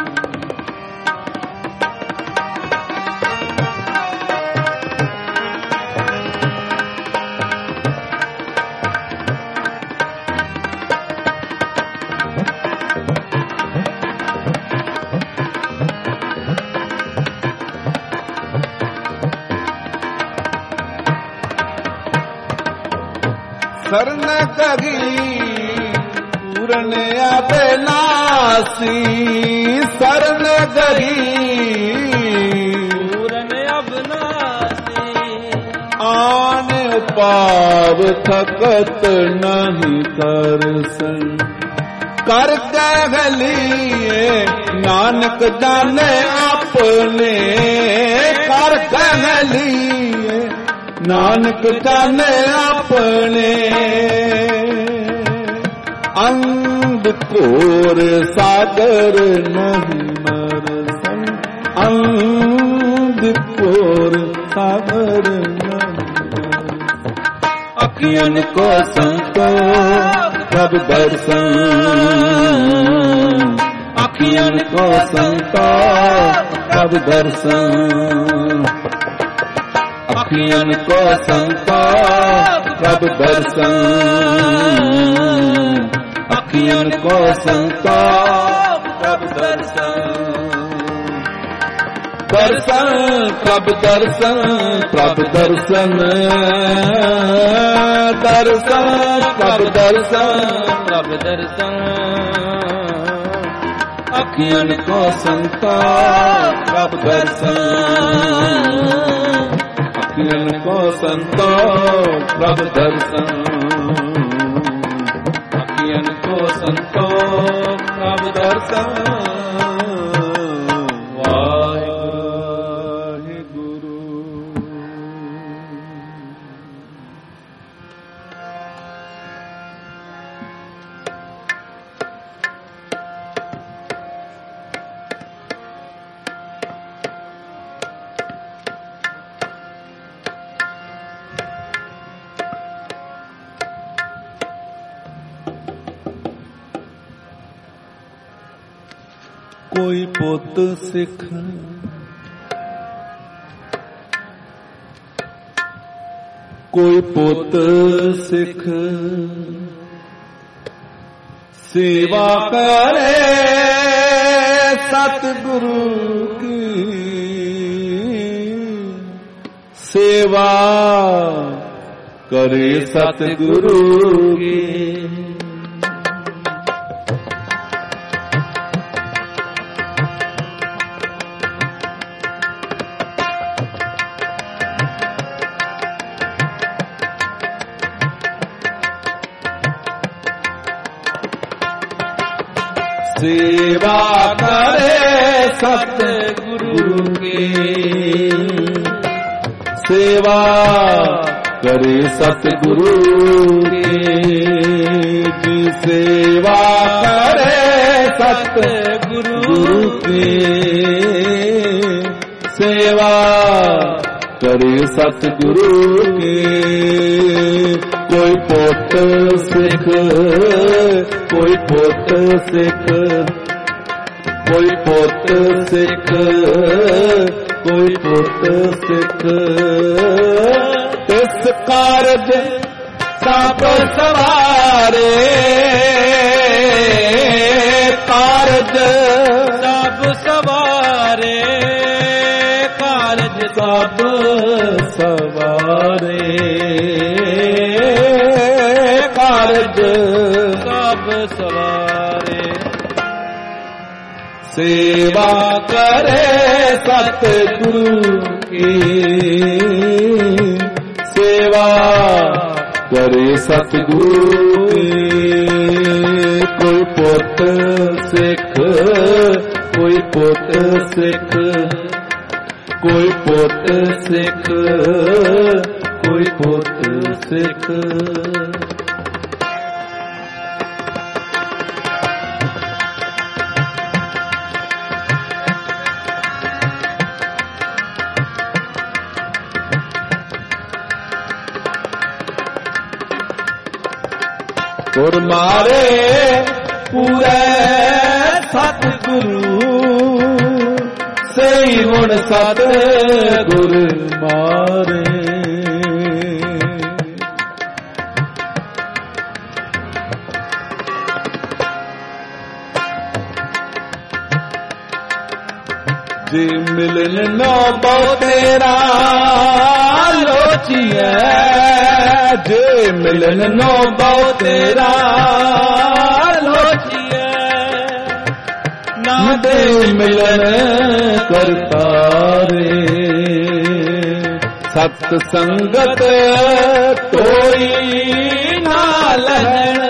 ਸਰਨ ਕਰੀ ਪੂਰਨ ਅਬਨਾਸੀ ਸਰਨ ਕਰੀ ਪੂਰਨ ਅਬਨਾਸੀ ਆਨ ਉਪਾਵ ਥਕਤ ਨਹੀਂ ਕਰਸਨ ਕਰ ਕਹਿਲੀਏ ਨਾਨਕ ਜਾਣੇ ਆਪਣੇ ਕਰ ਕਹਿਲੀਏ ਨਾਨਕ ਜਾਣੇ ਆਪਣੇ ਅੰਧ ਘੋਰ ਸਾਗਰ ਨਹੀਂ ਮਰਸਨ ਅੰਧ ਘੋਰ ਸਾਗਰ ਨਹੀਂ ਅਖੀਨ ਕੋ ਸੰਤੋ ਪ੍ਰਭ ਦਰਸ਼ਨ ਅਖੀਨ ਕੋ ਸੰਤੋ ਪ੍ਰਭ ਦਰਸ਼ਨ ਅਖੀਨ ਕੋ ਸੰਤੋ ਪ੍ਰਭ ਦਰਸ਼ਨ ਅਖੀਨ ਕੋ ਸੰਤੋ ਪ੍ਰਭ ਦਰਸ਼ਨ ਦਰਸ਼ਨ ਪ੍ਰਭ ਦਰਸ਼ਨ ਪ੍ਰਭ ਦਰਸ਼ਨ ਦਰਸ਼ਨ ਪ੍ਰਭ ਦਰਸ਼ਨ ਪ੍ਰਭ ਦਰਸ਼ਨ ਅਖੀਨ ਕੋ ਸੰਤੋ ਪ੍ਰਭ ਦਰਸ਼ਨ ਅਖੀਨ ਕੋ ਸੰਤੋ ਪ੍ਰਭ ਦਰਸ਼ਨ ਅਖੀਨ ਕੋ ਸੰਤੋ ਪ੍ਰਭ ਦਰਸ਼ਨ ਕੋਈ ਪੁੱਤ ਸਿੱਖ ਕੋਈ ਪੁੱਤ ਸਿੱਖ ਸੇਵਾ ਕਰੇ ਸਤਿਗੁਰੂ ਕੀ ਸੇਵਾ ਕਰੇ ਸਤਿਗੁਰੂ ਕੀ सेवा करे सतगुरु की, सेवा करे सतगुरु की, सेवा करे सतगुरु की, सेवा करे सतगुरु की। कोई पुत सिख, कोई पुत सिख, कोई पुत सिख, कोई पुत सिख, इस कारज सब सवारे, कारज सब सवारे, कारज सब सवारे, कारज सब सवारे। सेवा करे सतगुरु की, सेवा करे सतगुरु की। कोई पुत सिख, कोई पुत सिख, कोई पुत सिख, कोई पुत सिख। गुर मारे पूरे सतगुरु, सही गुण सतगुर मारे। जे मिलन नो बहु तेरा लोचिए, जे मिलन नो बहु तेरा लोचिए, ना दे मिलन करतारे। सत संगत तोई ना लहण,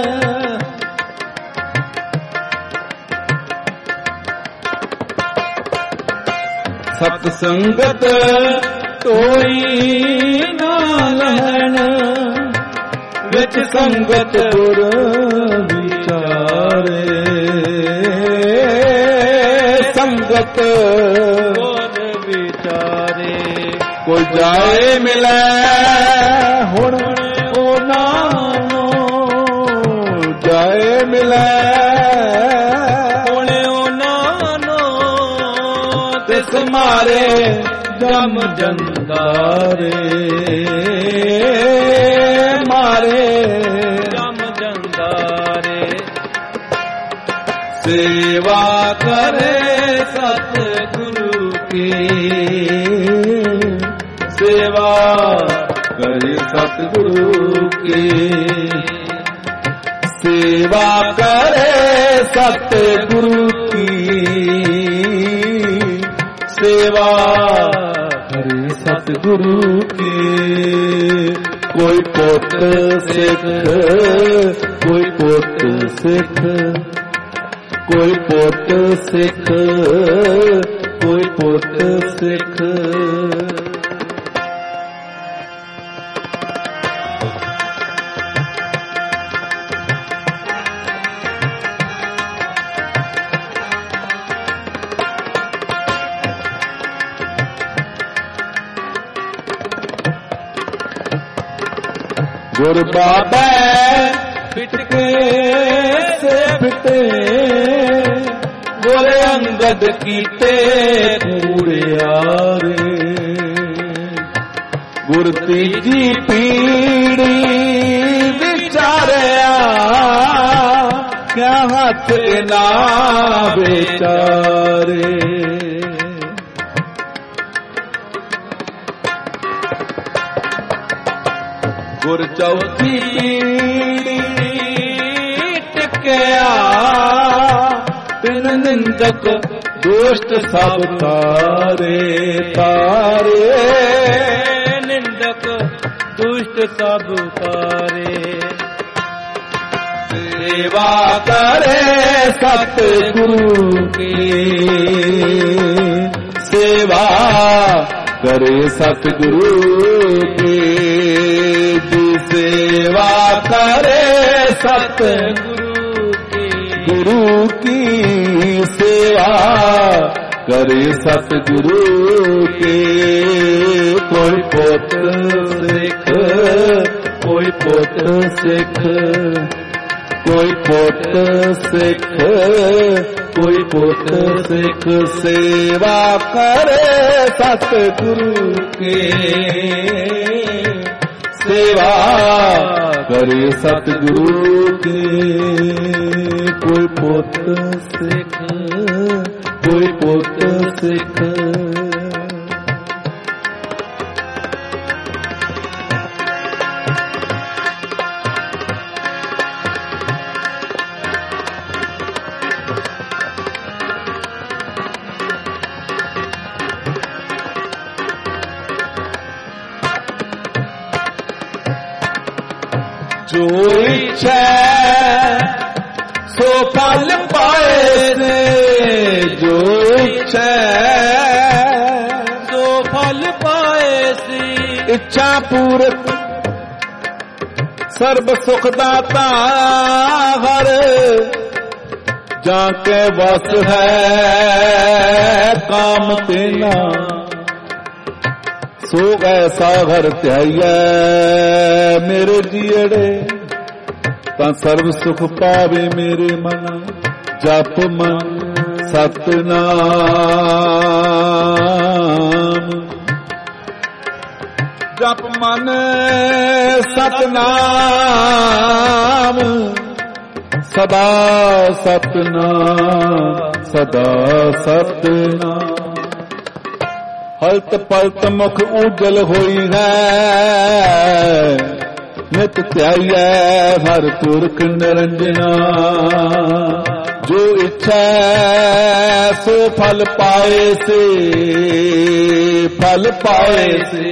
सत संगत तोई ना लहण, विच संगत गुर विचारे। संगत गुर विचारे। कोई जाए मिले हुण ओ नानो, जाए मिले हुण ओ नानो, तिस मारे जम जंदारे, मारे जम जंदारे। सेवा करे सतगुरु की, सेवा करे सतगुरु की, सेवा करे सतगुरु की, सेवा करे सतगुरु की। कोई पुत सिख, कोई पुत सिख, कोई पुत सिख, कोई पुत सिख। गुर बाबा फिटके से फिटे, बोले अंगद कीते पूरे यारे। गुर तीजी पीड़ी विचारिया, क्या हाथ ना बेचारे। गुर चौथी टिकया, तिन निंदक दोस्त सब तारे तारे। निंदक दुष्ट सब तारे। सेवा करे सतगुरु की, सेवा करे सतगुरु की, जी सेवा करे सतगुरु की, गुरु की सेवा करे सतगुरु के। कोई पुत सिख, कोई पुत सिख, कोई पुत सिख, कोई पुत सिख, सेवा करे सतगुरु के, सेवा करे सतगुरु के। कोई पुत सिख, कोई पुत सिख, जो इच्छा सो फल पाए से, जो इच्छा सो फल पाए से, इच्छा पूरक सर्व सुख दाता हर, जाके बस है काम तेना, सो ऐसा घर त्याइए मेरे जीअड़े, तां सर्व सुख पावे मेरे मन। जप मन सतनाम, जप मन सतनाम, सदा सतनाम, सदा सतनाम। हलत पलत मुख उजल होई है, नित त्याइए हर पुरख निरंजना। जो इच्छा सो फल पाए से, फल पाए से।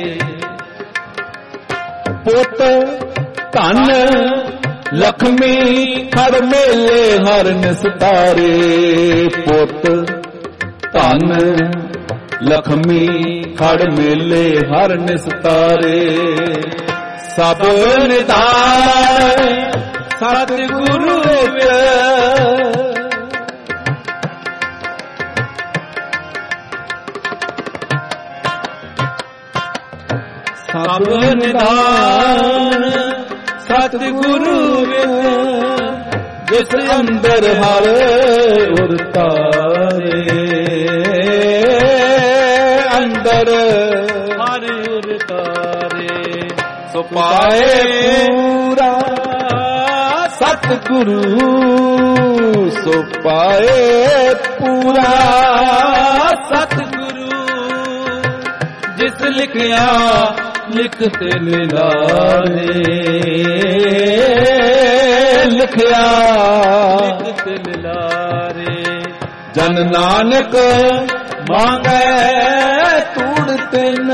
पुत धन लक्ष्मी हर मेले हर निस्तारे, पुत धन लक्ष्मी खड़ मेले हर निस्तारे। सब निधान सतगुरु विच, सब निधान सतगुरु विच, जिस अंदर हर उरतारे, अंदर हर उरतारे। सो पाए पूरा सतगुरु, सो पाए पूरा सतगुरु, जिस लिखिया लिखते मिलारे, लिखिया लिखते मिलारे। जन नानक मांगे तूड़ तिन,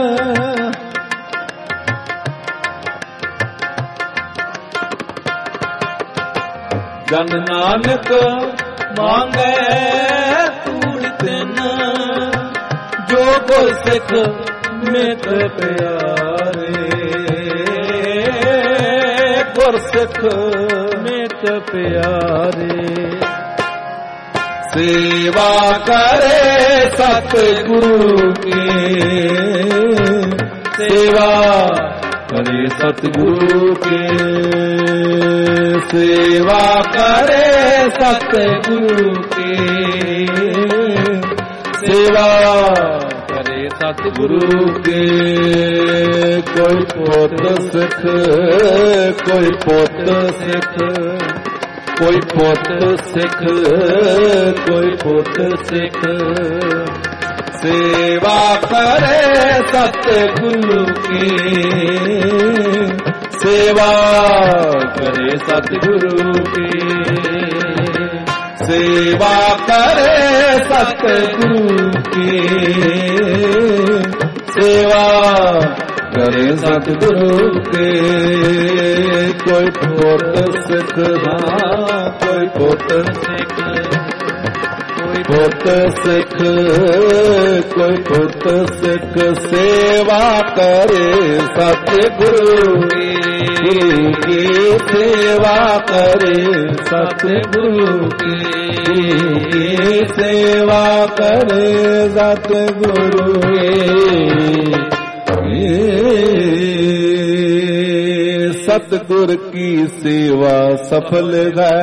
जन नानक मांगे तूड़ तिन। जो गुर सिख मित प्यारे, गुर सिख मित प्यारे। सेवा करे सतगुरु की, सेवा करे सतगुरु की, सेवा करे सतगुरु की, सेवा करे सतगुरु की। कोई पुत सिख, कोई पुत सिख, कोई पुत सिख, कोई पुत सिख, सेवा करे सतगुरु की, सेवा करे सतगुरु की, सेवा करे सतगुरु की, सेवा करे सतगुरु के। ਕੋਈ ਪੁੱਤ ਸਿੱਖ ਹਾਂ ਕੋਈ ਪੁੱਤ ਸਿੱਖ ਪੁੱਤ ਸਿੱਖ ਕੋਈ ਪੁੱਤ ਸਿੱਖ ਸੇਵਾ ਕਰੇ ਸਤਿਗੁਰੂ ਕੀ ਸੇਵਾ ਕਰੇ ਸਤਿਗੁਰੂ ਕੀ ਸੇਵਾ ਕਰੇ ਸਤਿਗੁਰੂ सतगुर की सेवा सफल है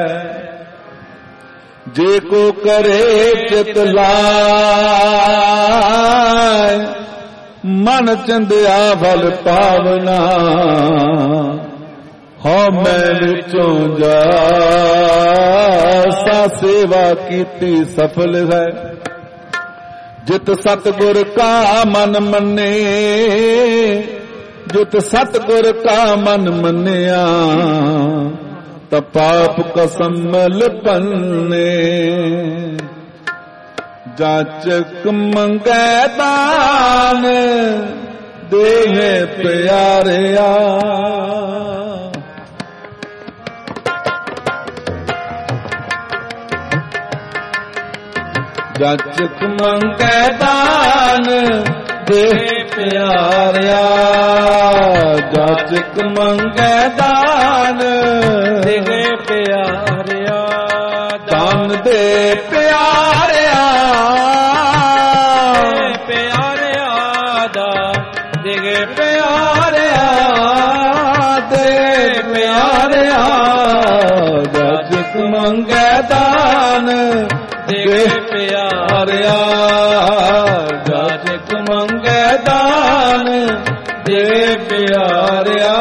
जे को करे चित लाए मन चंदिया फल पावना हो मैं विचों जा सा सेवा कीती सफल है जित सतगुर का मन मने जित सतगुर का मन मनिया तपाप कसमल पन्ने जाचक मंगै दान देह प्यारिया जाचक मंगै दान देह प्यारिया जाचक मंगै दान देह प्यारिया दान दे प्यारिया प्यारिया देह प्यारिया दे प्यारिया जाचक मंगै दान देह प्यारिया जाचक मंगै दान दे प्यारिया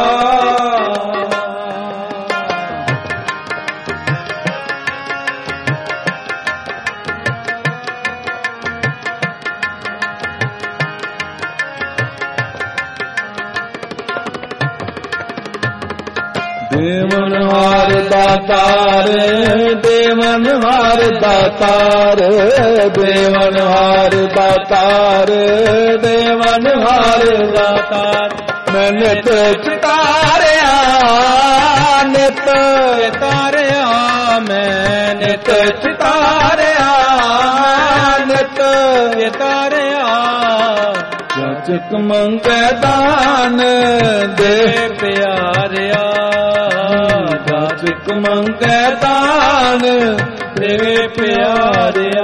देवनहार दातार देवनहार दातार देवनहार दातार देवनहार दातार मैं नित चितारिया नित तारिया मैं नित चितारिया नित तारिया जाचक मंगै दान दे प्यारिया जाचक मंगै दान दे प्यारिया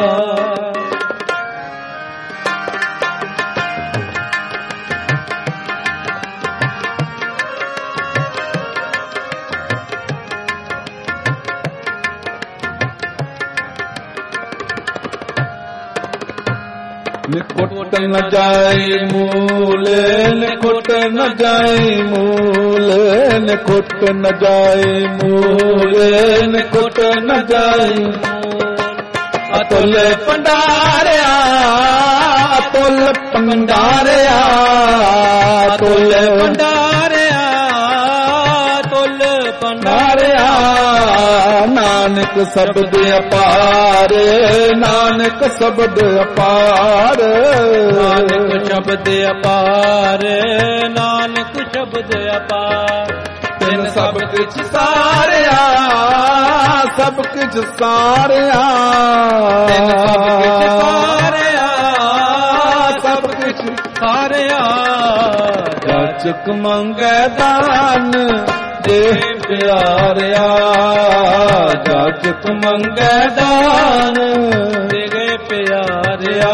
निकुट न जाए मूल निकुट न जाए मूल निकुट न जाए मूल निकुट न जाए अतुल भंडारिया अतुल भंडारिया अतुल भंडारिया तुल भंडारिया नानक शब्द अपार नानक शब्द अपार नानक शब्द अपार नानक शब्द अपार तिन सब किछ सारिया सब किछ सारिया तिन सब किछ सारिया सब किछ सारिया जाचक मंगै दान दे प्यारिया जाचक मंगै दान दे प्यारिया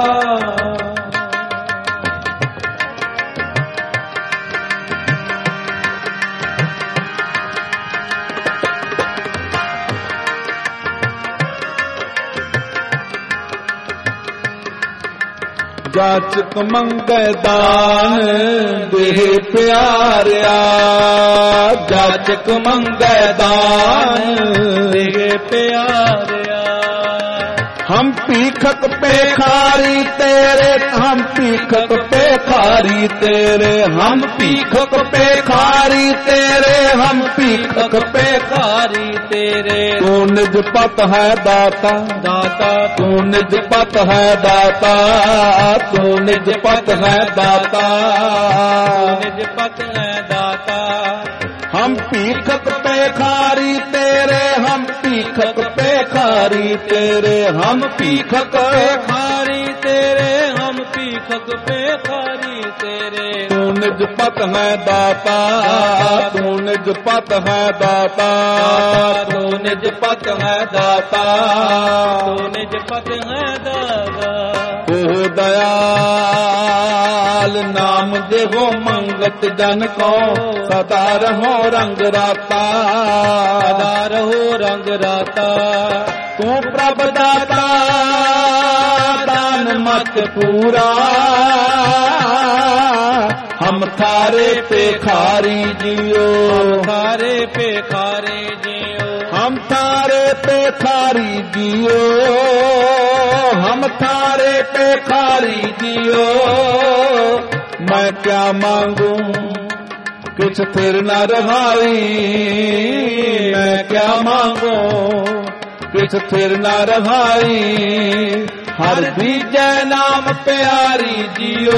जाचक मंगै दान देह प्यारिया जाचक मंगै दान देह प्यारिया हम पीखक पेखारी तेरे हम पीखक पेखारी तेरे हम पीखक पेखारी तेरे हम पीखक पेखारी तेरे तू निज पत है दाता दाता तू निज पत है दाता तू निज पत है दाता निज पत है दाता हम पीखक पेखारी तेरे, हम पीखक पेखारी तेरे, हम पीखक पेखारी तेरे, हम पीखक पेखारी तेरे। तू निज पत है दाता, तू निज पत है दाता, तू निज पत है दाता, तू निज पत है दाता। ओ दयाल नाम देवो मंगत जन को, सदा रहो रंग राता, सदा रहो रंग राता। तू प्रभ दाता दान मत पूरा, हम थारे पेखारी जियो, थारे पेखारी जियो, हम थारे पेखारी जियो, हम थारे पेखारी जियो। मैं क्या मांगू किछ फिर न रहाई, मैं क्या मांगू किछ फिर न रहाई। हर दीजै नाम प्यारी जियो,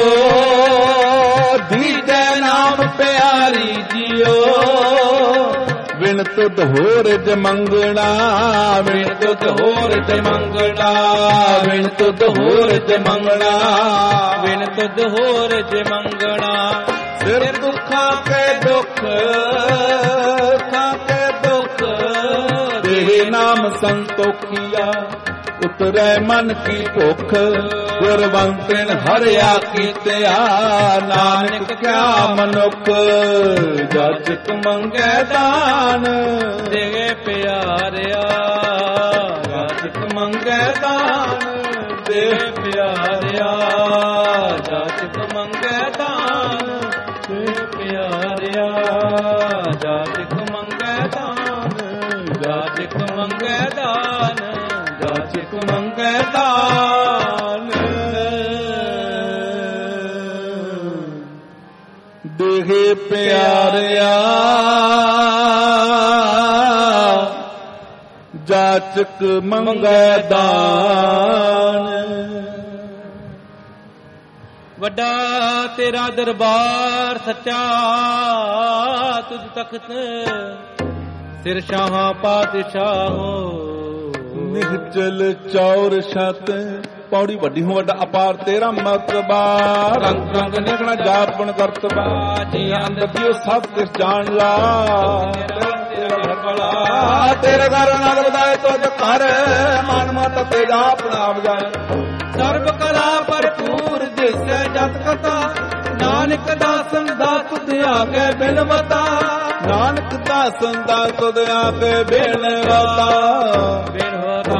दीजै नाम प्यारी जियो। विण तुध होर जमंगना, विण तुध होर जमंगना, विण तुध होर जमंगना, विण तुध होर जमंगना। सिर दुखा के दुख, दुखा के दुख, तेरे नाम संतोखिया, उतरे मन की भुख। गुरवंतन हरिया कीतिया, नानक क्या मनुख, जाचक मंगे दान देवे प्यारिया, जाचक मंगे दान देवे प्यारिया, जाचक मंगे दान देवे प्यारिया, जाचक मंगे दान, जाचक मंगे दान, जाचक मंगे दान। देहे प्यारिया जाचक मंगे दान। ਵੱਡਾ ਤੇਰਾ ਦਰਬਾਰ ਸੱਚਾ, ਤੁਝ ਤਖਤ ਸਿਰ ਸ਼ਾਹਾਂ ਪਾਤਸ਼ਾਹੋ। ਨਿਹਚਲ ਚੌਰ ਛਤ ਪੌੜੀ ਵੱਡੀ ਹੋ ਵੱਡਾ ਅਪਾਰ ਤੇਰਾ ਮਰਤਬਾ। ਰੰਗ ਰੰਗ ਨਿਕਣਾ ਜਾਪਣ ਕਰਤਬਾ, ਜੀ ਅੰਦਰ ਦਿਓ ਸਭ ਕੁਝ ਜਾਣ ਲਾ। ਤੇਰੇ ਘਰ ਨਗਰ ਬਦਾਏ ਤੁਧ ਘਰ, ਮਨ ਮਤ ਤੇਰਾ ਆਪਣਾ ਬਜਾਏ। ਸਰਬ ਕਲਾ ਭਰਪੂਰ ਜਿਸੈ ਜਤ ਕਥਾ, ਨਾਨਕ ਦਾਸਨ ਦਾ ਤੁਧ ਆਗੇ ਬਿਨਵਤਾ। ਨਾਨਕ ਦਾਸਨ ਦਾ ਤੁਧ ਆਗੇ ਬਿਨਵਤਾ, ਬਿਨਵਤਾ।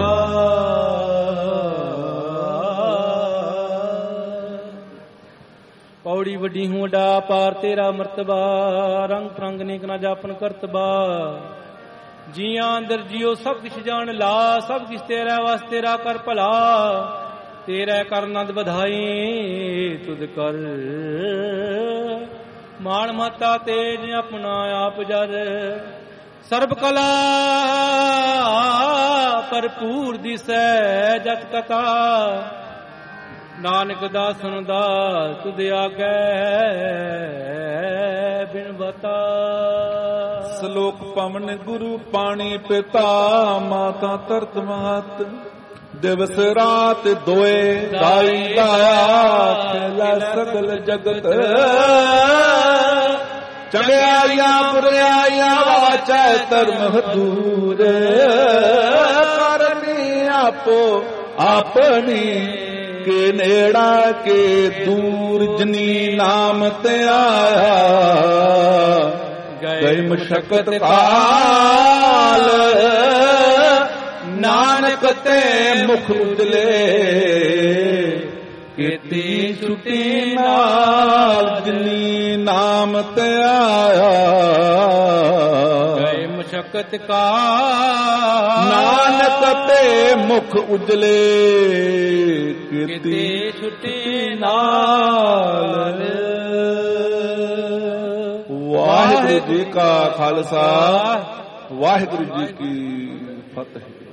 ਪੌੜੀ ਵੱਡੀ ਹੂੰ ਵੱਡਾ ਪਾਰ ਤੇਰਾ ਮਰਤਬਾ। ਰੰਗ ਪ੍ਰੰਗ ਨੇਕ ਨਾ ਜਾਪਨ ਕਰਤਬਾ। ਜੀਆਂ ਅੰਦਰ ਜਿਉ ਸਭ ਕਿਛ ਜਾਣ ਲਾ। ਸਭ ਕਿਛ ਤੇਰਾ ਵਸ ਤੇਰਾ ਕਰ ਭਲਾ। ਤੇਰਾ ਕਰ ਨੰਦ ਵਧਾਈ ਤੁਧ ਕਰ। ਮਾਣ ਮਤਾ ਤੇਜ ਆਪਣਾ ਆਪ ਜਰ। ਸਰਬ ਕਲਾ ਭਰਪੂਰ ਦਿਸੈ ਜਤ ਕਥਾ। ਨਾਨਕ ਦਾਸਨ ਦਾ ਤੁਧ ਆਗੇ ਬਿਨ ਬਤਾ। ਸ਼ਲੋਕ ਪਵਨ ਗੁਰੂ ਪਾਣੀ ਪਿਤਾ। ਮਾਤਾ ਤਰਤ ਮਹਤ ਦਿਵਸ ਰਾਤ ਦੋਏ। ਦਾਈ ਦਾਇਆ ਖੇਲਾ ਸਗਲ ਜਗਤ। ਚੰਗਿਆਈਆਂ ਬੁਰਿਆਈਆਂ ਵਾਚੈ ਧਰਮ ਹਦੂਰ। ਕਰਨੀ ਆਪੋ ਆਪਣੀ ਕੇ ਨੇੜਾ ਕੇ ਦੂਰ। ਜਨੀ ਨਾਮ ਤੇ ਆਇਆ ਗਏ ਮਸ਼ਕਤ ਕਾਲ। ਨਾਨਕ ਤੇ ਮੁਖ ਉਜਲੇ ਕੀਤੀ ਛੁੱਟੀ ਨਾਲ। ਜਨੀ ਨਾਮ ਤੇ ਆਇਆ ਗਏ ਮਸ਼ਕਤ ਕਾਲ। ਨਾਨਕ ਤੇ ਮੁਖ ਉਜਲੇ ਕੀਤੀ ਛੁੱਟੀ ਨਾਲ। ਵਾਹਿਗੁਰੂ ਜੀ ਕਾ ਖਾਲਸਾ, ਵਾਹਿਗੁਰੂ ਜੀ ਕੀ ਫਤਿਹ।